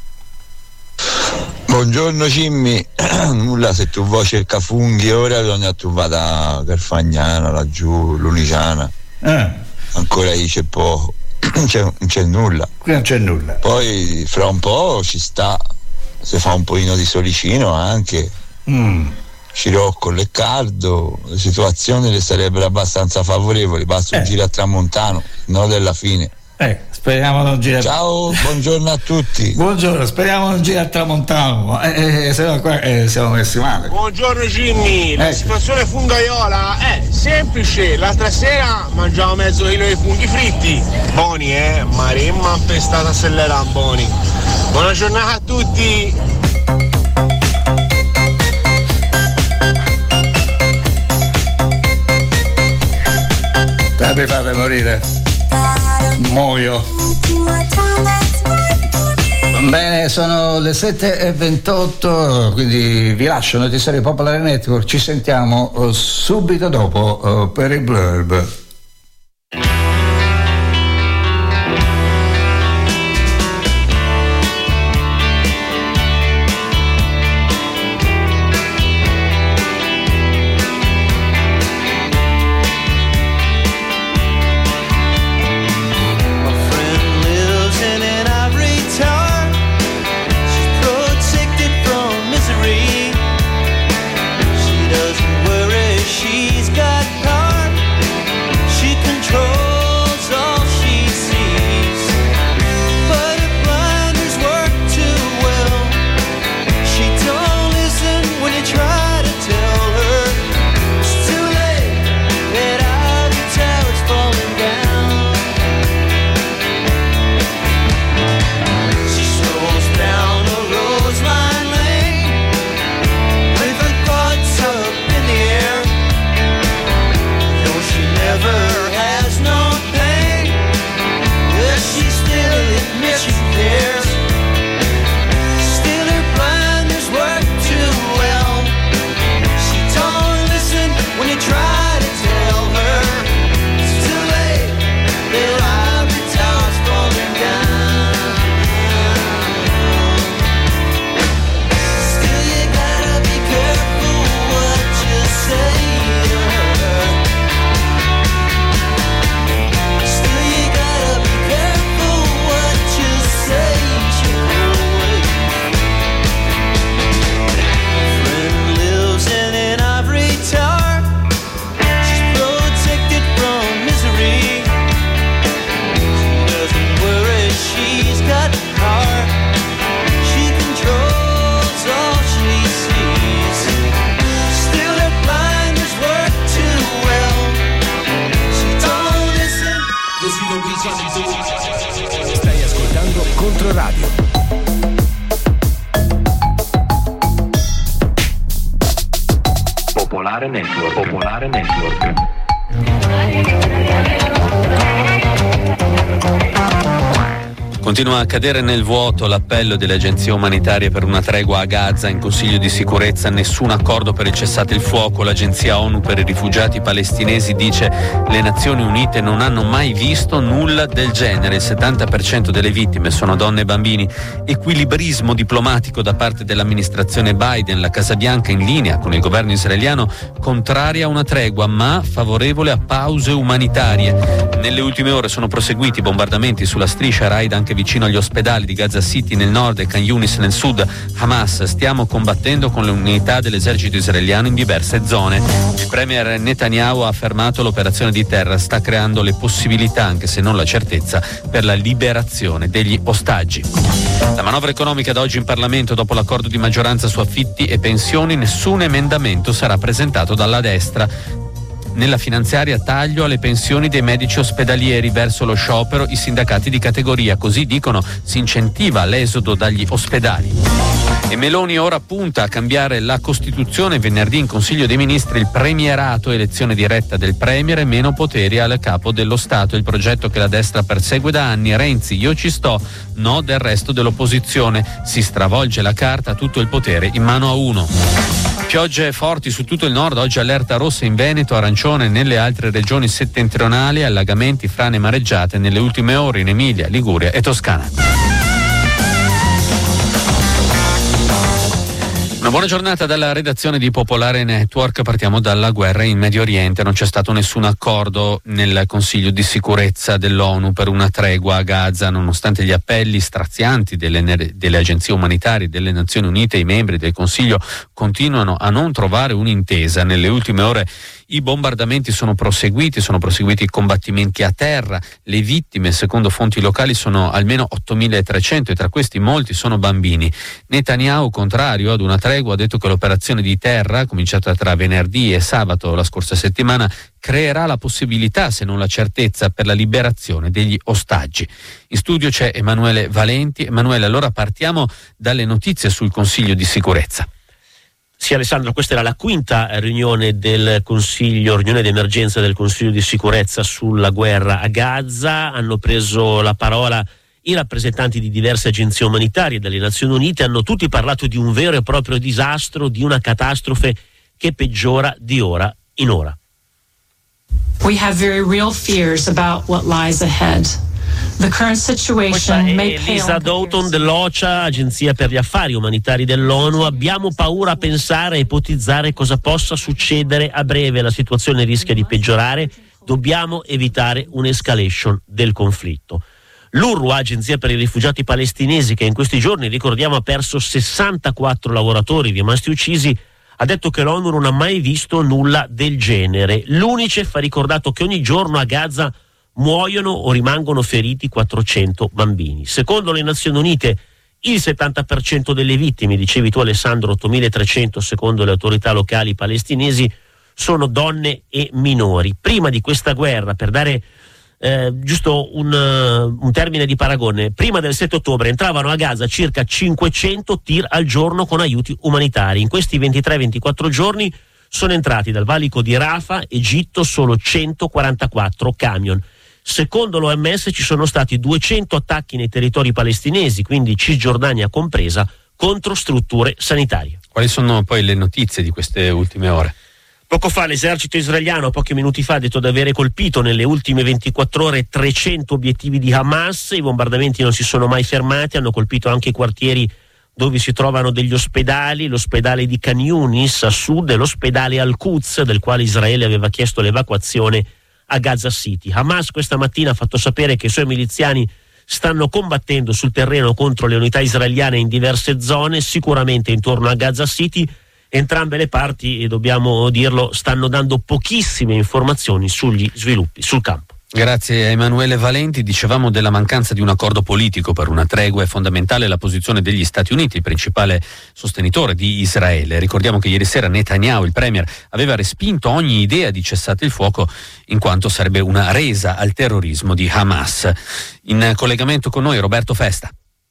S13: Buongiorno Jimmy, nulla, se tu vuoi cerca funghi ora bisogna trovare da Carfagnana, laggiù, Luniciana,
S3: eh.
S13: ancora lì c'è poco, non c'è, non c'è nulla.
S3: Qui non c'è nulla.
S13: Poi fra un po' ci sta, se fa un pochino di solicino anche, mm. Scirocco, Leccardo, le situazioni le sarebbero abbastanza favorevoli, basta un eh. giro a tramontano, no della fine.
S3: Eh, speriamo non gira.
S13: Ciao, buongiorno a tutti.
S3: Buongiorno, speriamo non gira a tramontano. Eh, eh, se no qua eh, siamo messi male.
S14: Buongiorno Jimmy, la eh. situazione fungaiola è semplice. L'altra sera mangiavo mezzo chilo di funghi fritti. Buoni, eh? Maremma appestata sellera, buoni. Buona giornata a tutti.
S3: Te mi fate morire. Muoio. Bene, sono le sette e ventotto, quindi vi lascio Notizionario Popolare Network. Ci sentiamo uh, subito dopo uh, per il blurb.
S5: Stai ascoltando Controradio.
S7: Popolare Network. Popolare Network.
S8: Continua a cadere nel vuoto l'appello delle agenzie umanitarie per una tregua a Gaza. In Consiglio di sicurezza nessun accordo per il cessate il fuoco. L'agenzia ONU per i rifugiati palestinesi dice le Nazioni Unite non hanno mai visto nulla del genere. Il settanta per cento delle vittime sono donne e bambini. Equilibrismo diplomatico da parte dell'amministrazione Biden. La Casa Bianca, in linea con il governo israeliano, contraria a una tregua ma favorevole a pause umanitarie. Nelle ultime ore sono proseguiti bombardamenti sulla striscia, raid anche vicino agli ospedali di Gaza City nel nord e Khan Yunis nel sud. Hamas: stiamo combattendo con le unità dell'esercito israeliano in diverse zone. Il premier Netanyahu ha affermato l'operazione di terra sta creando le possibilità, anche se non la certezza, per la liberazione degli ostaggi. La manovra economica da oggi in Parlamento. Dopo l'accordo di maggioranza su affitti e pensioni, nessun emendamento sarà presentato dalla destra. Nella finanziaria taglio alle pensioni dei medici ospedalieri, verso lo sciopero i sindacati di categoria, così dicono si incentiva l'esodo dagli ospedali. E Meloni ora punta a cambiare la Costituzione. Venerdì in Consiglio dei Ministri il premierato, elezione diretta del premier e meno poteri al capo dello Stato, il progetto che la destra persegue da anni. Renzi: io ci sto, no del resto dell'opposizione, si stravolge la carta, tutto il potere in mano a uno. Piogge forti su tutto il nord, oggi allerta rossa in Veneto, arancione nelle altre regioni settentrionali, allagamenti, frane, mareggiate nelle ultime ore in Emilia, Liguria e Toscana. Una buona giornata dalla redazione di Popolare Network. Partiamo dalla guerra in Medio Oriente. Non c'è stato nessun accordo nel Consiglio di sicurezza dell'ONU per una tregua a Gaza, nonostante gli appelli strazianti delle, delle agenzie umanitarie delle Nazioni Unite. I membri del Consiglio continuano a non trovare un'intesa. Nelle ultime ore i bombardamenti sono proseguiti, sono proseguiti i combattimenti a terra. Le vittime, secondo fonti locali, sono almeno ottomilatrecento e tra questi molti sono bambini. Netanyahu, contrario ad una tregua, ha detto che l'operazione di terra, cominciata tra venerdì e sabato la scorsa settimana, creerà la possibilità, se non la certezza, per la liberazione degli ostaggi. In studio c'è Emanuele Valenti. Emanuele, allora partiamo dalle notizie sul Consiglio di sicurezza.
S15: Sì, Alessandro, questa era la quinta riunione del Consiglio, riunione d'emergenza del Consiglio di sicurezza sulla guerra a Gaza. Hanno preso la parola i rappresentanti di diverse agenzie umanitarie delle Nazioni Unite, hanno tutti parlato di un vero e proprio disastro, di una catastrofe che peggiora di ora in ora.
S16: We have very real fears about what lies ahead. The current situation may pale.
S15: Lisa Doughton dell'OCHA, Agenzia per gli Affari Umanitari dell'ONU. Abbiamo paura a pensare e ipotizzare cosa possa succedere a breve. La situazione rischia di peggiorare. Dobbiamo evitare un'escalation del conflitto. L'UNRWA, Agenzia per i rifugiati palestinesi, che in questi giorni, ricordiamo, ha perso sessantaquattro lavoratori rimasti uccisi, ha detto che l'ONU non ha mai visto nulla del genere. L'UNICEF ha ricordato che ogni giorno a Gaza muoiono o rimangono feriti quattrocento bambini. Secondo le Nazioni Unite, il settanta per cento delle vittime, dicevi tu Alessandro, ottomilatrecento secondo le autorità locali palestinesi, sono donne e minori. Prima di questa guerra, per dare eh, giusto un, uh, un termine di paragone, prima del sette ottobre entravano a Gaza circa cinquecento tir al giorno con aiuti umanitari. In questi ventitré ventiquattro giorni sono entrati dal valico di Rafah, Egitto, solo centoquarantaquattro camion. Secondo l'O M S ci sono stati duecento attacchi nei territori palestinesi, quindi Cisgiordania compresa, contro strutture sanitarie.
S8: Quali sono poi le notizie di queste ultime ore?
S15: Poco fa l'esercito israeliano, pochi minuti fa, ha detto di avere colpito nelle ultime ventiquattro ore trecento obiettivi di Hamas. I bombardamenti non si sono mai fermati, hanno colpito anche i quartieri dove si trovano degli ospedali, l'ospedale di Khan Yunis a sud e l'ospedale Al-Quds, del quale Israele aveva chiesto l'evacuazione a Gaza City. Hamas questa mattina ha fatto sapere che i suoi miliziani stanno combattendo sul terreno contro le unità israeliane in diverse zone, sicuramente intorno a Gaza City. Entrambe le parti, e dobbiamo dirlo, stanno dando pochissime informazioni sugli sviluppi sul campo.
S8: Grazie a Emanuele Valenti. Dicevamo della mancanza di un accordo politico per una tregua. È fondamentale la posizione degli Stati Uniti, il principale sostenitore di Israele. Ricordiamo che ieri sera Netanyahu, il premier, aveva respinto ogni idea di cessate il fuoco in quanto sarebbe una resa al terrorismo di Hamas. In collegamento con noi Roberto Festa.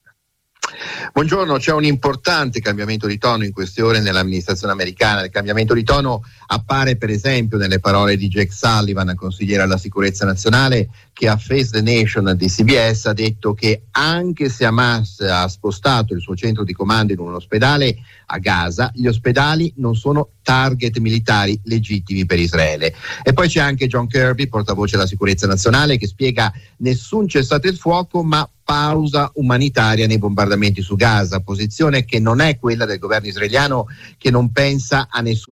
S17: Buongiorno, c'è un importante cambiamento di tono in queste ore nell'amministrazione americana. Il cambiamento di tono appare per esempio nelle parole di Jake Sullivan, consigliere alla sicurezza nazionale, che a Face the Nation di C B S ha detto che anche se Hamas ha spostato il suo centro di comando in un ospedale a Gaza, gli ospedali non sono target militari legittimi per Israele. E poi c'è anche John Kirby, portavoce della sicurezza nazionale, che spiega nessun cessate il fuoco ma pausa umanitaria nei bombardamenti su Gaza, posizione che non è quella del governo israeliano, che non pensa a nessun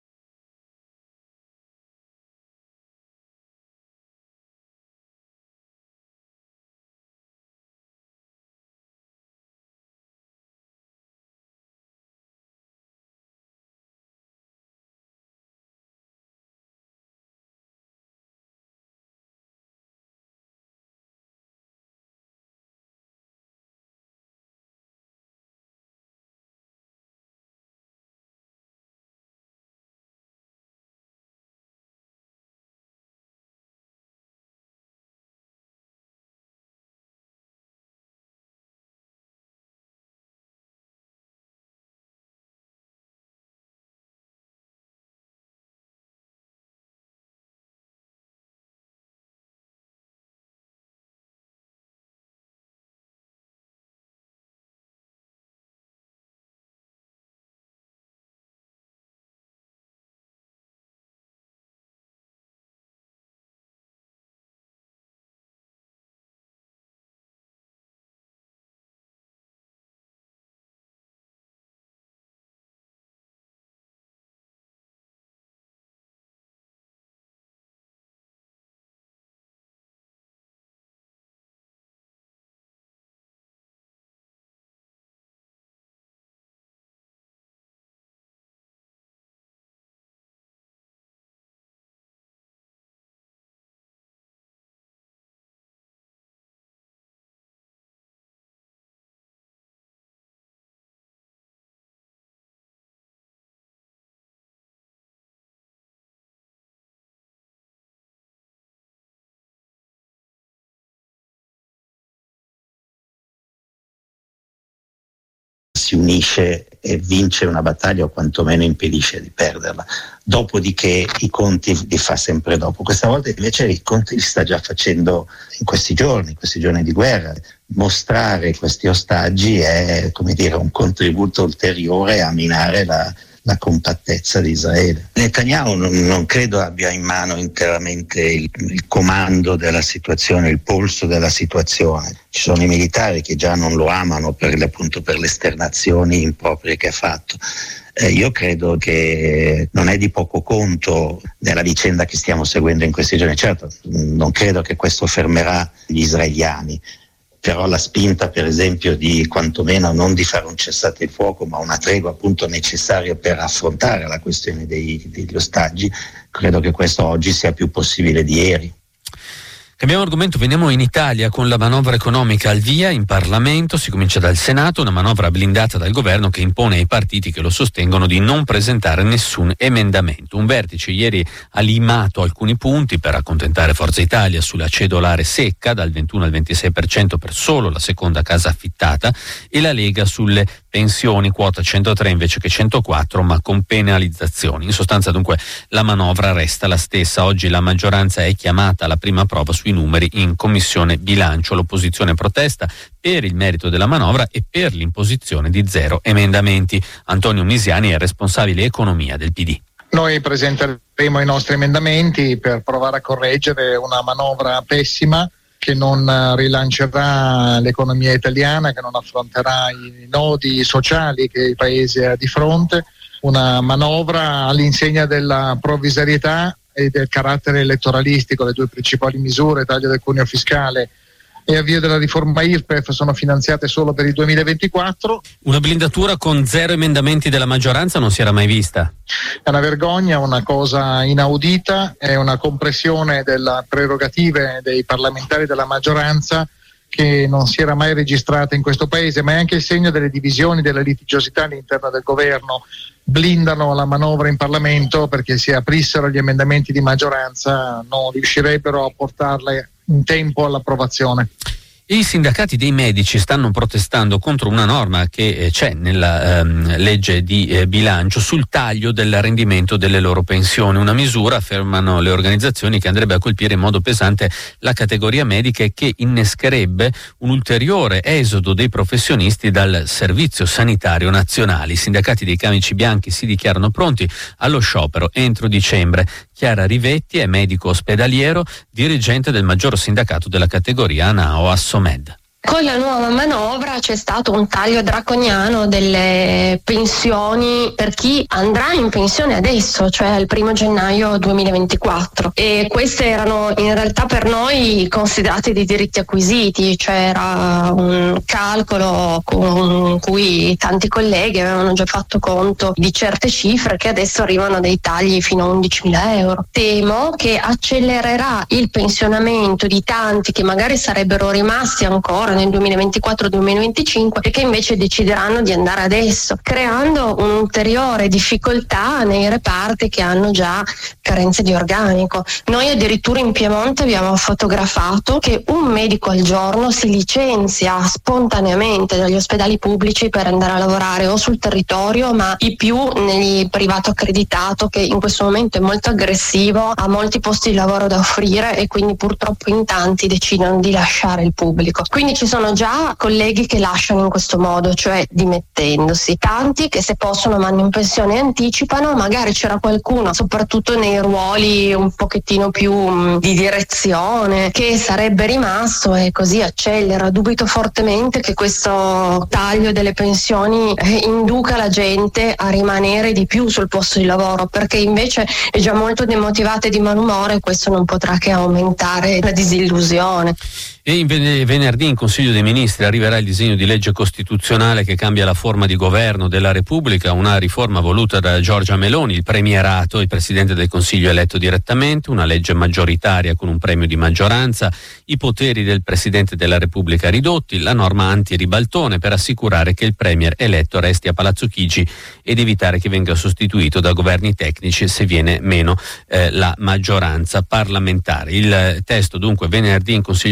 S18: si unisce e vince una battaglia o quantomeno impedisce di perderla. Dopodiché i conti li fa sempre dopo. Questa volta invece i conti li sta già facendo in questi giorni, in questi giorni di guerra. Mostrare questi ostaggi è, come dire, un contributo ulteriore a minare la, la compattezza di Israele. Netanyahu non, non credo abbia in mano interamente il, il comando della situazione, il polso della situazione. Ci sono i militari che già non lo amano per, appunto, per le esternazioni improprie che ha fatto. Eh, io credo che non è di poco conto nella vicenda che stiamo seguendo in questi giorni. Certo, non credo che questo fermerà gli israeliani, però la spinta, per esempio, di quantomeno non di fare un cessate il fuoco, ma una tregua appunto necessaria per affrontare la questione dei, degli ostaggi, credo che questo oggi sia più possibile di ieri.
S8: Cambiamo argomento, veniamo in Italia con la manovra economica al via in Parlamento. Si comincia dal Senato, una manovra blindata dal governo che impone ai partiti che lo sostengono di non presentare nessun emendamento. Un vertice ieri ha limato alcuni punti per accontentare Forza Italia sulla cedolare secca dal ventuno al ventisei per cento per solo la seconda casa affittata, e la Lega sulle pensioni, quota centotré invece che centoquattro, ma con penalizzazioni. In sostanza dunque la manovra resta la stessa. Oggi la maggioranza è chiamata alla prima prova sui numeri in Commissione Bilancio. L'opposizione protesta per il merito della manovra e per l'imposizione di zero emendamenti. Antonio Misiani è responsabile economia del P D.
S19: Noi presenteremo i nostri emendamenti per provare a correggere una manovra pessima che non rilancerà l'economia italiana, che non affronterà i nodi sociali che il Paese ha di fronte, una manovra all'insegna della provvisorietà e del carattere elettoralistico. Le due principali misure, taglio del cuneo fiscale e avvio della riforma I R P E F, sono finanziate solo per il duemilaventiquattro.
S8: Una blindatura con zero emendamenti della maggioranza non si era mai vista.
S19: È una vergogna, una cosa inaudita, è una compressione delle prerogative dei parlamentari della maggioranza che non si era mai registrata in questo Paese, ma è anche il segno delle divisioni, della litigiosità all'interno del governo. Blindano la manovra in Parlamento perché se aprissero gli emendamenti di maggioranza non riuscirebbero a portarle in tempo all'approvazione.
S8: I sindacati dei medici stanno protestando contro una norma che eh, c'è nella ehm, legge di eh, bilancio sul taglio del rendimento delle loro pensioni, una misura, affermano le organizzazioni, che andrebbe a colpire in modo pesante la categoria medica e che innescherebbe un ulteriore esodo dei professionisti dal Servizio Sanitario Nazionale. I sindacati dei camici bianchi si dichiarano pronti allo sciopero entro dicembre. Chiara Rivetti è medico ospedaliero, dirigente del maggior sindacato della categoria ANAO Assomed.
S20: Con la nuova manovra c'è stato un taglio draconiano delle pensioni per chi andrà in pensione adesso, cioè il primo gennaio duemilaventiquattro, e queste erano in realtà per noi considerati dei diritti acquisiti, cioè era un calcolo con cui tanti colleghi avevano già fatto conto di certe cifre che adesso arrivano a dei tagli fino a undicimila euro. Temo che accelererà il pensionamento di tanti che magari sarebbero rimasti ancora nel duemilaventiquattro duemilaventicinque e che invece decideranno di andare adesso, creando un'ulteriore difficoltà nei reparti che hanno già carenze di organico. Noi addirittura in Piemonte abbiamo fotografato che un medico al giorno si licenzia spontaneamente dagli ospedali pubblici per andare a lavorare o sul territorio, ma i più nel privato accreditato, che in questo momento è molto aggressivo, ha molti posti di lavoro da offrire e quindi purtroppo in tanti decidono di lasciare il pubblico. Quindi ci sono già colleghi che lasciano in questo modo, cioè dimettendosi. Tanti che se possono vanno in pensione e anticipano, magari c'era qualcuno, soprattutto nei ruoli un pochettino più mh, di direzione, che sarebbe rimasto e così accelera. Dubito fortemente che questo taglio delle pensioni eh, induca la gente a rimanere di più sul posto di lavoro, perché invece è già molto demotivata e di malumore e questo non potrà che aumentare la disillusione.
S8: E in venerdì in Consiglio dei Ministri arriverà il disegno di legge costituzionale che cambia la forma di governo della Repubblica, una riforma voluta da Giorgia Meloni, il premierato, il Presidente del Consiglio eletto direttamente, una legge maggioritaria con un premio di maggioranza, i poteri del Presidente della Repubblica ridotti, la norma anti-ribaltone per assicurare che il Premier eletto resti a Palazzo Chigi ed evitare che venga sostituito da governi tecnici se viene meno eh, la maggioranza parlamentare. Il testo dunque venerdì in Consiglio dei Ministri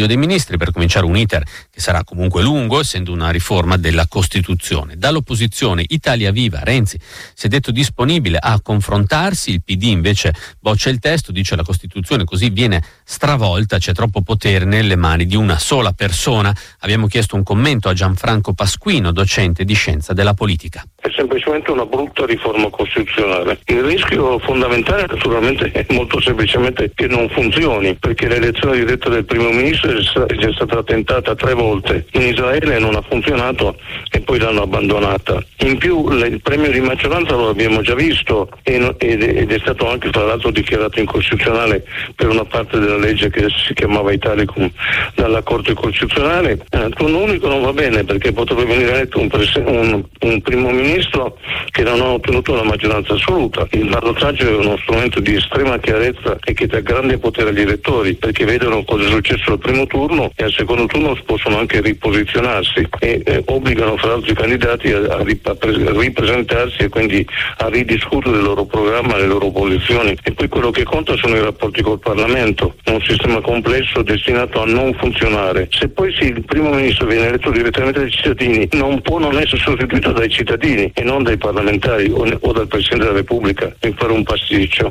S8: ministri per cominciare un iter che sarà comunque lungo, essendo una riforma della Costituzione. Dall'opposizione Italia Viva, Renzi si è detto disponibile a confrontarsi, il P D invece boccia il testo, dice la Costituzione così viene stravolta, c'è troppo potere nelle mani di una sola persona. Abbiamo chiesto un commento a Gianfranco Pasquino, docente di scienza della politica.
S21: È semplicemente una brutta riforma costituzionale. Il rischio fondamentale naturalmente è molto semplicemente che non funzioni, perché l'elezione diretta del primo ministro è già stata tentata tre volte in Israele, non ha funzionato e poi l'hanno abbandonata. In più il premio di maggioranza lo abbiamo già visto ed è stato anche tra l'altro dichiarato incostituzionale per una parte della legge che si chiamava Italicum dalla Corte Costituzionale. Il turno unico non va bene perché potrebbe venire eletto un, pres- un, un primo ministro che non ha ottenuto la maggioranza assoluta. Il ballottaggio è uno strumento di estrema chiarezza e che dà grande potere agli elettori, perché vedono cosa è successo al primo turno e al secondo turno possono anche riposizionarsi e eh, obbligano fra l'altro i candidati a, a, rip- a ripresentarsi e quindi a ridiscutere il loro programma, le loro posizioni. E poi quello che conta sono i rapporti col Parlamento, è un sistema complesso destinato a non funzionare. Se poi sì, il primo ministro viene eletto direttamente dai cittadini, non può non essere sostituito dai cittadini e non dai parlamentari o, o dal Presidente della Repubblica per fare un pasticcio.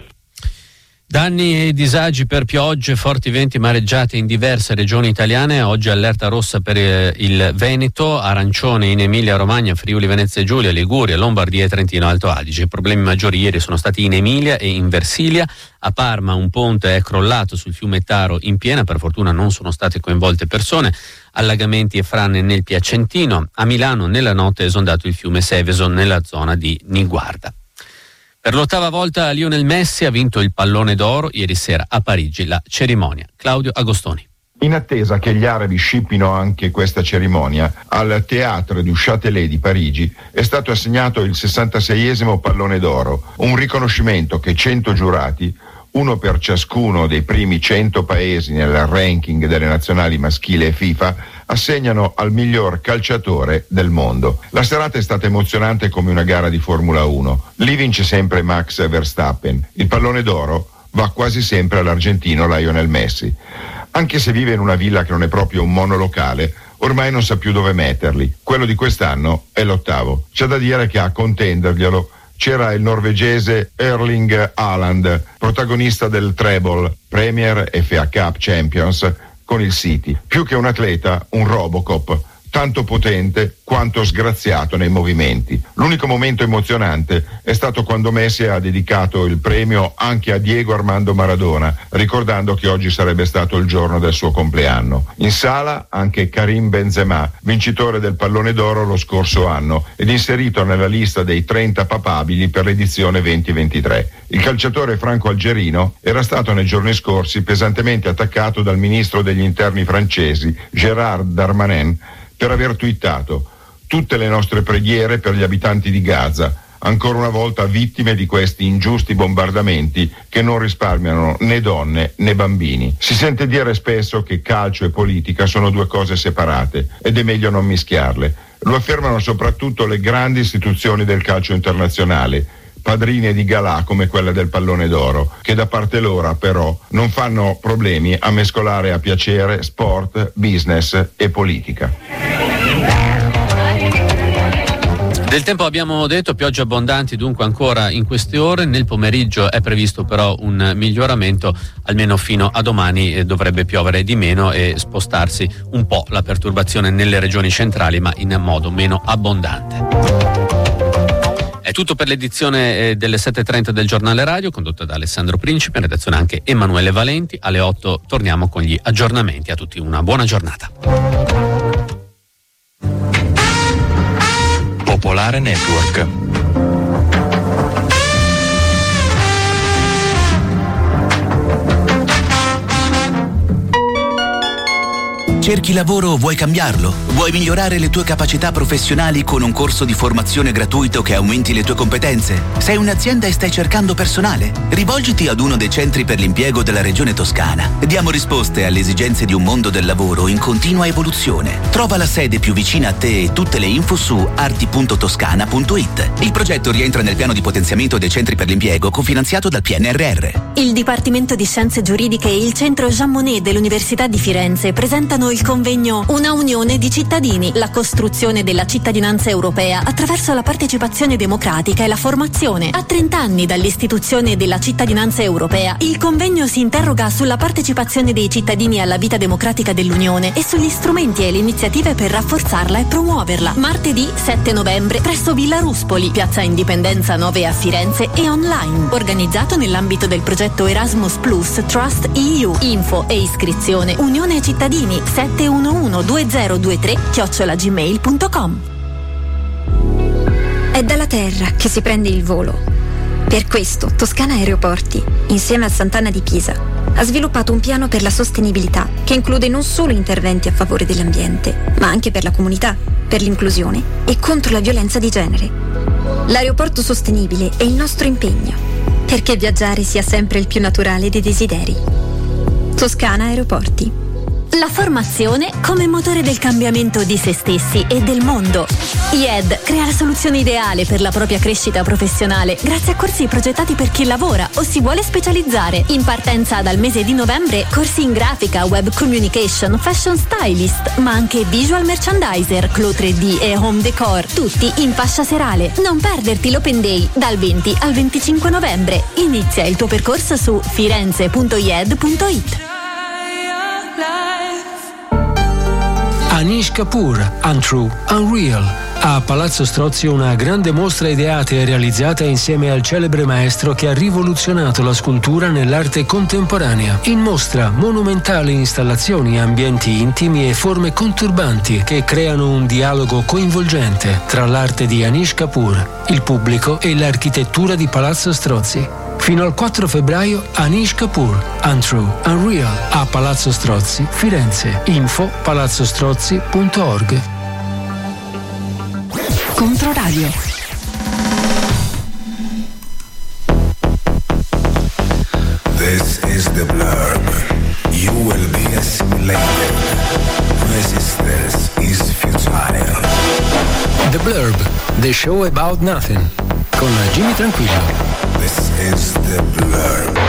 S8: Danni e disagi per piogge, forti venti, mareggiate in diverse regioni italiane. Oggi allerta rossa per il Veneto, arancione in Emilia Romagna, Friuli Venezia Giulia, Liguria, Lombardia e Trentino Alto Adige. I problemi maggiori ieri sono stati in Emilia e in Versilia. A Parma un ponte è crollato sul fiume Taro in piena, per fortuna non sono state coinvolte persone. Allagamenti e frane nel Piacentino. A Milano nella notte è esondato il fiume Seveso nella zona di Niguarda. Per l'ottava volta Lionel Messi ha vinto il pallone d'oro, ieri sera a Parigi la cerimonia. Claudio Agostoni.
S22: In attesa che gli arabi scippino anche questa cerimonia, al Théâtre du Châtelet di Parigi è stato assegnato il sessantaseiesimo pallone d'oro, un riconoscimento che cento giurati, uno per ciascuno dei primi cento paesi nel ranking delle nazionali maschile e FIFA, assegnano al miglior calciatore del mondo. La serata è stata emozionante come una gara di Formula uno. Lì vince sempre Max Verstappen. Il pallone d'oro va quasi sempre all'argentino Lionel Messi. Anche se vive in una villa che non è proprio un monolocale, ormai non sa più dove metterli. Quello di quest'anno è l'ottavo. C'è da dire che a contenderglielo c'era il norvegese Erling Haaland, protagonista del treble Premier, F A Cup Champions con il City. Più che un atleta, un Robocop, tanto potente quanto sgraziato nei movimenti. L'unico momento emozionante è stato quando Messi ha dedicato il premio anche a Diego Armando Maradona, ricordando che oggi sarebbe stato il giorno del suo compleanno. In sala anche Karim Benzema, vincitore del pallone d'oro lo scorso anno ed inserito nella lista dei trenta papabili per l'edizione venti ventitré. Il calciatore franco-algerino era stato nei giorni scorsi pesantemente attaccato dal ministro degli interni francesi Gérald Darmanin per aver twittato: tutte le nostre preghiere per gli abitanti di Gaza, ancora una volta vittime di questi ingiusti bombardamenti che non risparmiano né donne né bambini. Si sente dire spesso che calcio e politica sono due cose separate ed è meglio non mischiarle. Lo affermano soprattutto le grandi istituzioni del calcio internazionale, padrine di galà come quella del pallone d'oro, che da parte loro però non fanno problemi a mescolare a piacere sport, business e politica.
S8: Del tempo abbiamo detto, piogge abbondanti dunque ancora in queste ore. Nel pomeriggio è previsto però un miglioramento, almeno fino a domani eh, dovrebbe piovere di meno e spostarsi un po' la perturbazione nelle regioni centrali, ma in modo meno abbondante. È tutto per l'edizione delle sette e trenta del Giornale Radio, condotta da Alessandro Principe, in redazione anche Emanuele Valenti. Alle otto torniamo con gli aggiornamenti. A tutti una buona giornata.
S11: Popolare Network.
S23: Cerchi lavoro o vuoi cambiarlo? Vuoi migliorare le tue capacità professionali con un corso di formazione gratuito che aumenti le tue competenze? Sei un'azienda e stai cercando personale? Rivolgiti ad uno dei centri per l'impiego della Regione Toscana. Diamo risposte alle esigenze di un mondo del lavoro in continua evoluzione. Trova la sede più vicina a te e tutte le info su arti punto toscana punto it. Il progetto rientra nel piano di potenziamento dei centri per l'impiego cofinanziato dal P N R R.
S4: Il Dipartimento di Scienze Giuridiche e il Centro Jean Monnet dell'Università di Firenze presentano il il convegno Una unione di cittadini, la costruzione della cittadinanza europea attraverso la partecipazione democratica e la formazione. A trenta anni dall'istituzione della cittadinanza europea, il convegno si interroga sulla partecipazione dei cittadini alla vita democratica dell'Unione e sugli strumenti e le iniziative per rafforzarla e promuoverla. Martedì sette novembre presso Villa Ruspoli, Piazza Indipendenza nove a Firenze e online. Organizzato nell'ambito del progetto Erasmus Plus Trust E U. Info e iscrizione Unione Cittadini sette uno uno due zero due tre chiocciola gmail punto com.
S1: È dalla terra che si prende il volo. Per questo Toscana Aeroporti, insieme a Sant'Anna di Pisa, ha sviluppato un piano per la sostenibilità che include non solo interventi a favore dell'ambiente, ma anche per la comunità, per l'inclusione e contro la violenza di genere. L'aeroporto sostenibile è il nostro impegno, perché viaggiare sia sempre il più naturale dei desideri. Toscana Aeroporti.
S4: La formazione come motore del cambiamento di se stessi e del mondo. I E D crea la soluzione ideale per la propria crescita professionale grazie a corsi progettati per chi lavora o si vuole specializzare. In partenza dal mese di novembre, corsi in grafica, web communication, fashion stylist, ma anche visual merchandiser, clo tre D e home decor, tutti in fascia serale. Non perderti l'Open Day dal venti al venticinque novembre. Inizia il tuo percorso su firenze punto i e d punto i t.
S2: Anish Kapoor, Untrue, Unreal. A Palazzo Strozzi una grande mostra ideata e realizzata insieme al celebre maestro che ha rivoluzionato la scultura nell'arte contemporanea. In mostra monumentali installazioni, ambienti intimi e forme conturbanti che creano un dialogo coinvolgente tra l'arte di Anish Kapoor, il pubblico e l'architettura di Palazzo Strozzi. Fino al quattro febbraio Anish Kapoor, Untrue, Unreal, a Palazzo Strozzi, Firenze. Info palazzostrozzi punto org.
S4: Controradio.
S9: This is the blurb. You will be assimilated. Resistance is futile.
S2: The Blurb, the show about nothing, con Jimmy Tranquillo.
S9: This is the blurb.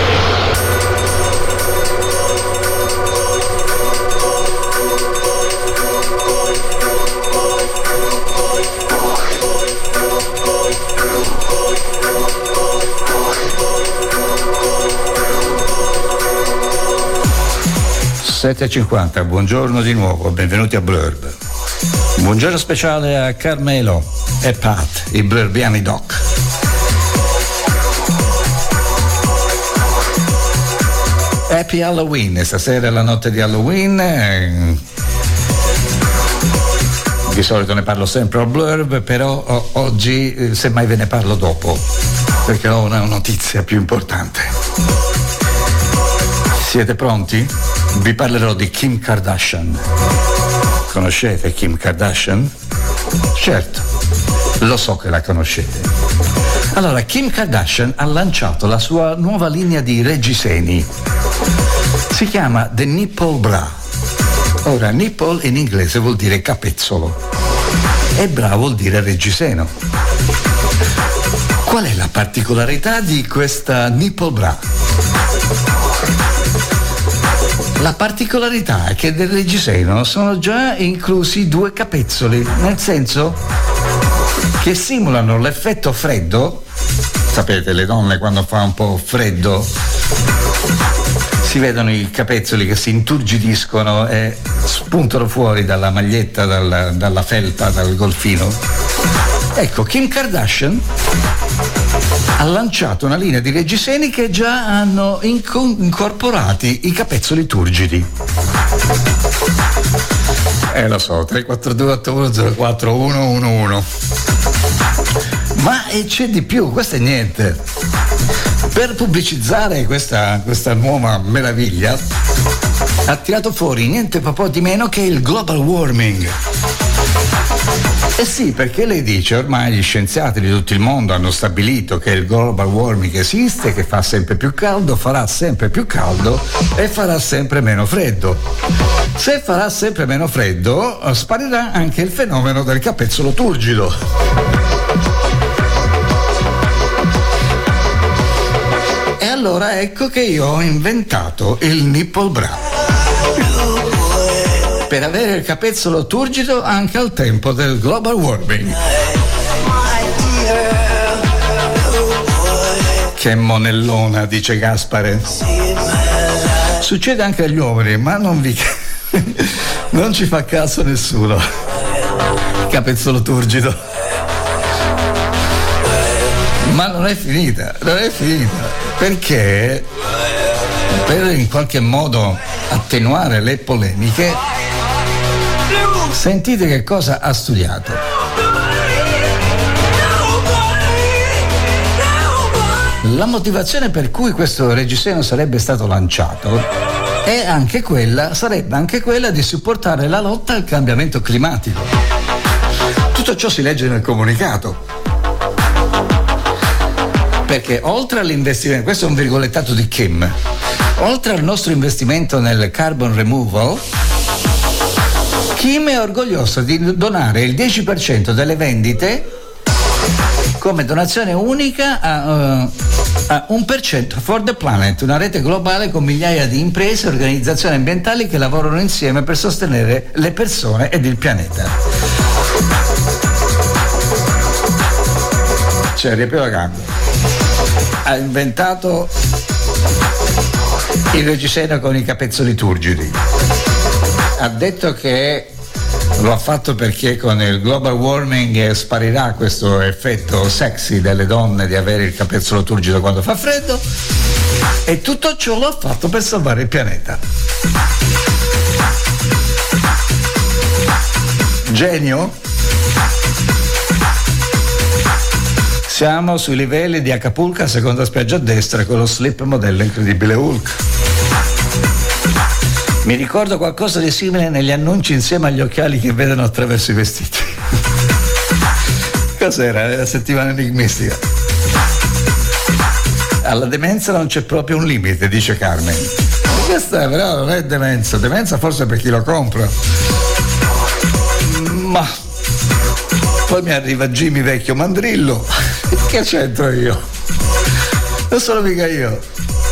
S3: sette e cinquanta, buongiorno di nuovo, benvenuti a Blurb. Buongiorno speciale a Carmelo e Pat, i blurbiani doc. Happy Halloween, stasera è la notte di Halloween. Di solito ne parlo sempre al Blurb, però o- oggi semmai ve ne parlo dopo, perché ho una notizia più importante. Siete pronti? Vi parlerò di Kim Kardashian. Conoscete Kim Kardashian? Certo, lo so che la conoscete. Allora, Kim Kardashian ha lanciato la sua nuova linea di reggiseni. Si chiama The Nipple Bra. Ora, nipple in inglese vuol dire capezzolo e bra vuol dire reggiseno. Qual è la particolarità di questa Nipple Bra? La particolarità è che del reggiseno sono già inclusi due capezzoli, nel senso che simulano l'effetto freddo. Sapete, le donne quando fa un po' freddo si vedono i capezzoli che si inturgidiscono e spuntano fuori dalla maglietta, dalla, dalla felpa, dal golfino. Ecco, Kim Kardashian ha lanciato una linea di reggiseni che già hanno inco- incorporati i capezzoli turgidi. Eh lo so, tre quattro due otto uno zero quattro uno uno uno. Ma e c'è di più, questo è niente. Per pubblicizzare questa, questa nuova meraviglia ha tirato fuori niente po' di meno che il global warming. Eh sì, perché lei dice ormai gli scienziati di tutto il mondo hanno stabilito che il global warming esiste, che fa sempre più caldo, farà sempre più caldo e farà sempre meno freddo. Se farà sempre meno freddo, sparirà anche il fenomeno del capezzolo turgido. E allora ecco che io ho inventato il Nipple Bra. per avere il capezzolo turgido anche al tempo del global warming. Che monellona, dice Gaspare. Succede anche agli uomini, ma non vi non ci fa caso nessuno. Capezzolo turgido. Ma non è finita, non è finita, perché per in qualche modo attenuare le polemiche, sentite che cosa ha studiato. La motivazione per cui questo reggiseno sarebbe stato lanciato è anche quella, sarebbe anche quella di supportare la lotta al cambiamento climatico. Tutto ciò si legge nel comunicato. Perché oltre all'investimento, questo è un virgolettato di Kim, oltre al nostro investimento nel carbon removal, Kim è orgoglioso di donare il dieci per cento delle vendite come donazione unica a, uh, a un per cento for the planet, una rete globale con migliaia di imprese e organizzazioni ambientali che lavorano insieme per sostenere le persone ed il pianeta. Cioè, riepilogando, ha inventato il reggiseno con i capezzoli turgidi, ha detto che lo ha fatto perché con il global warming sparirà questo effetto sexy delle donne di avere il capezzolo turgido quando fa freddo, e tutto ciò lo ha fatto per salvare il pianeta. Genio? Siamo sui livelli di Acapulco, seconda spiaggia a destra, con lo slip modello Incredibile Hulk. Mi ricordo qualcosa di simile negli annunci insieme agli occhiali che vedono attraverso i vestiti. Cos'era? La settimana enigmistica. Alla demenza non c'è proprio un limite, dice Carmen. Questa però non è demenza, demenza forse per chi lo compra. Ma poi mi arriva Jimmy vecchio mandrillo. Che c'entro io? Non sono mica io.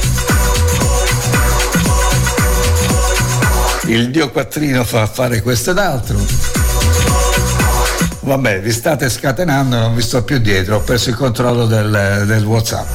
S3: Il dio quattrino fa fare questo ed altro. Vabbè, vi state scatenando, non vi sto più dietro, ho perso il controllo del, del WhatsApp.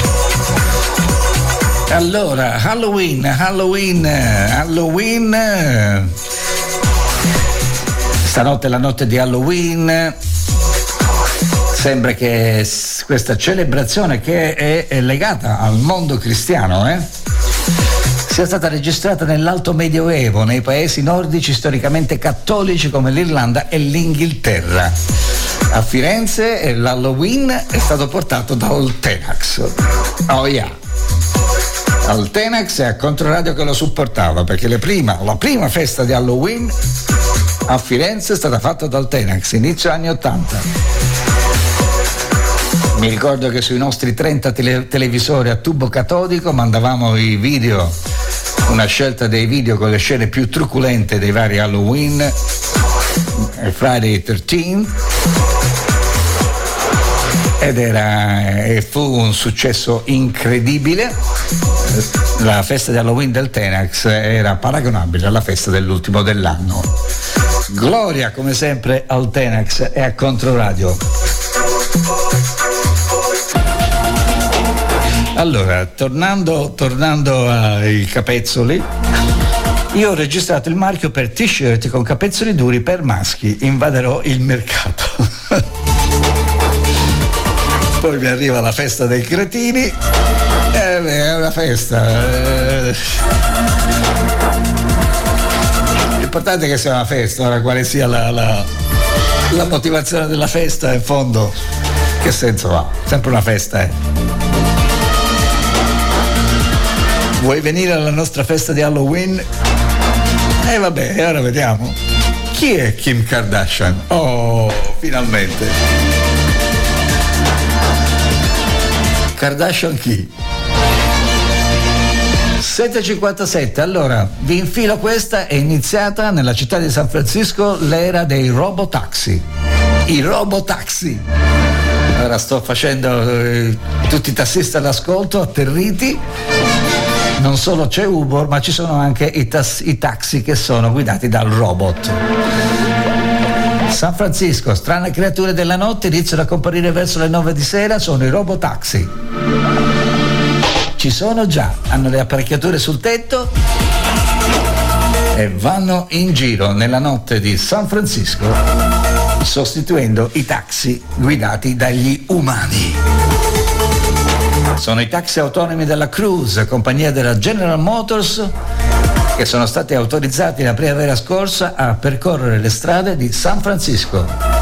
S3: Allora, Halloween, Halloween, Halloween. Stanotte è la notte di Halloween. Sembra che questa celebrazione, che è, è legata al mondo cristiano, eh? sia stata registrata nell'Alto Medioevo nei paesi nordici storicamente cattolici come l'Irlanda e l'Inghilterra. A Firenze l'Halloween è stato portato dal Tenax. Oh yeah. Al Tenax e a Controradio che lo supportava, perché le prima, la prima festa di Halloween a Firenze è stata fatta dal Tenax, inizio anni ottanta. Mi ricordo che sui nostri trenta tele- televisori a tubo catodico mandavamo i video, una scelta dei video con le scene più truculente dei vari Halloween e Friday thirteenth, ed era e fu un successo incredibile. La festa di Halloween del Tenax era paragonabile alla festa dell'ultimo dell'anno. Gloria come sempre al Tenax e a Controradio. Allora, tornando, tornando ai capezzoli, io ho registrato il marchio per t-shirt con capezzoli duri per maschi, invaderò il mercato. Poi mi arriva la festa dei cretini, eh, è una festa. L'importante è che sia una festa, ora quale sia la, la, la motivazione della festa, in fondo, che senso ha? Sempre una festa, eh. Vuoi venire alla nostra festa di Halloween? E eh, vabbè, ora vediamo. Chi è Kim Kardashian? Oh, finalmente. Kardashian chi? sette e cinquantasette, allora vi infilo questa. È iniziata nella città di San Francisco l'era dei robotaxi. I robotaxi. Ora sto facendo eh, tutti i tassisti all'ascolto, atterriti. Non solo c'è Uber, ma ci sono anche i, tas- i taxi che sono guidati dal robot. San Francisco, strane creature della notte iniziano a comparire verso le nove di sera, sono i robotaxi. Ci sono già, hanno le apparecchiature sul tetto e vanno in giro nella notte di San Francisco, sostituendo i taxi guidati dagli umani. Sono i taxi autonomi della Cruise, compagnia della General Motors, che sono stati autorizzati la primavera scorsa a percorrere le strade di San Francisco.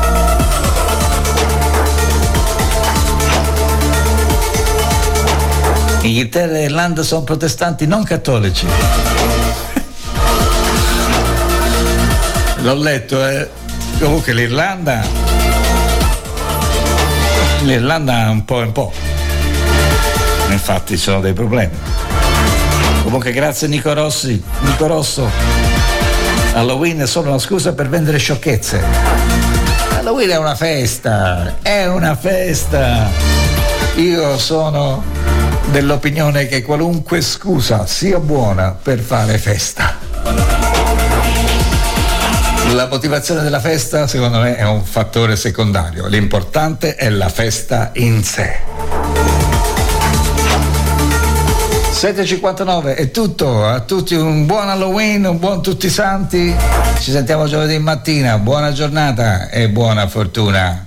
S3: Inghilterra e Irlanda sono protestanti non cattolici. L'ho letto, eh. Comunque l'Irlanda l'Irlanda un po' e un po'. Infatti ci sono dei problemi. Comunque grazie Nico Rossi, Nico Rosso. Halloween è solo una scusa per vendere sciocchezze. Halloween è una festa, è una festa. Io sono dell'opinione che qualunque scusa sia buona per fare festa. La motivazione della festa secondo me è un fattore secondario, l'importante è la festa in sé. sette e cinquantanove è tutto, a tutti un buon Halloween, un buon Tutti Santi, ci sentiamo giovedì mattina, buona giornata e buona fortuna.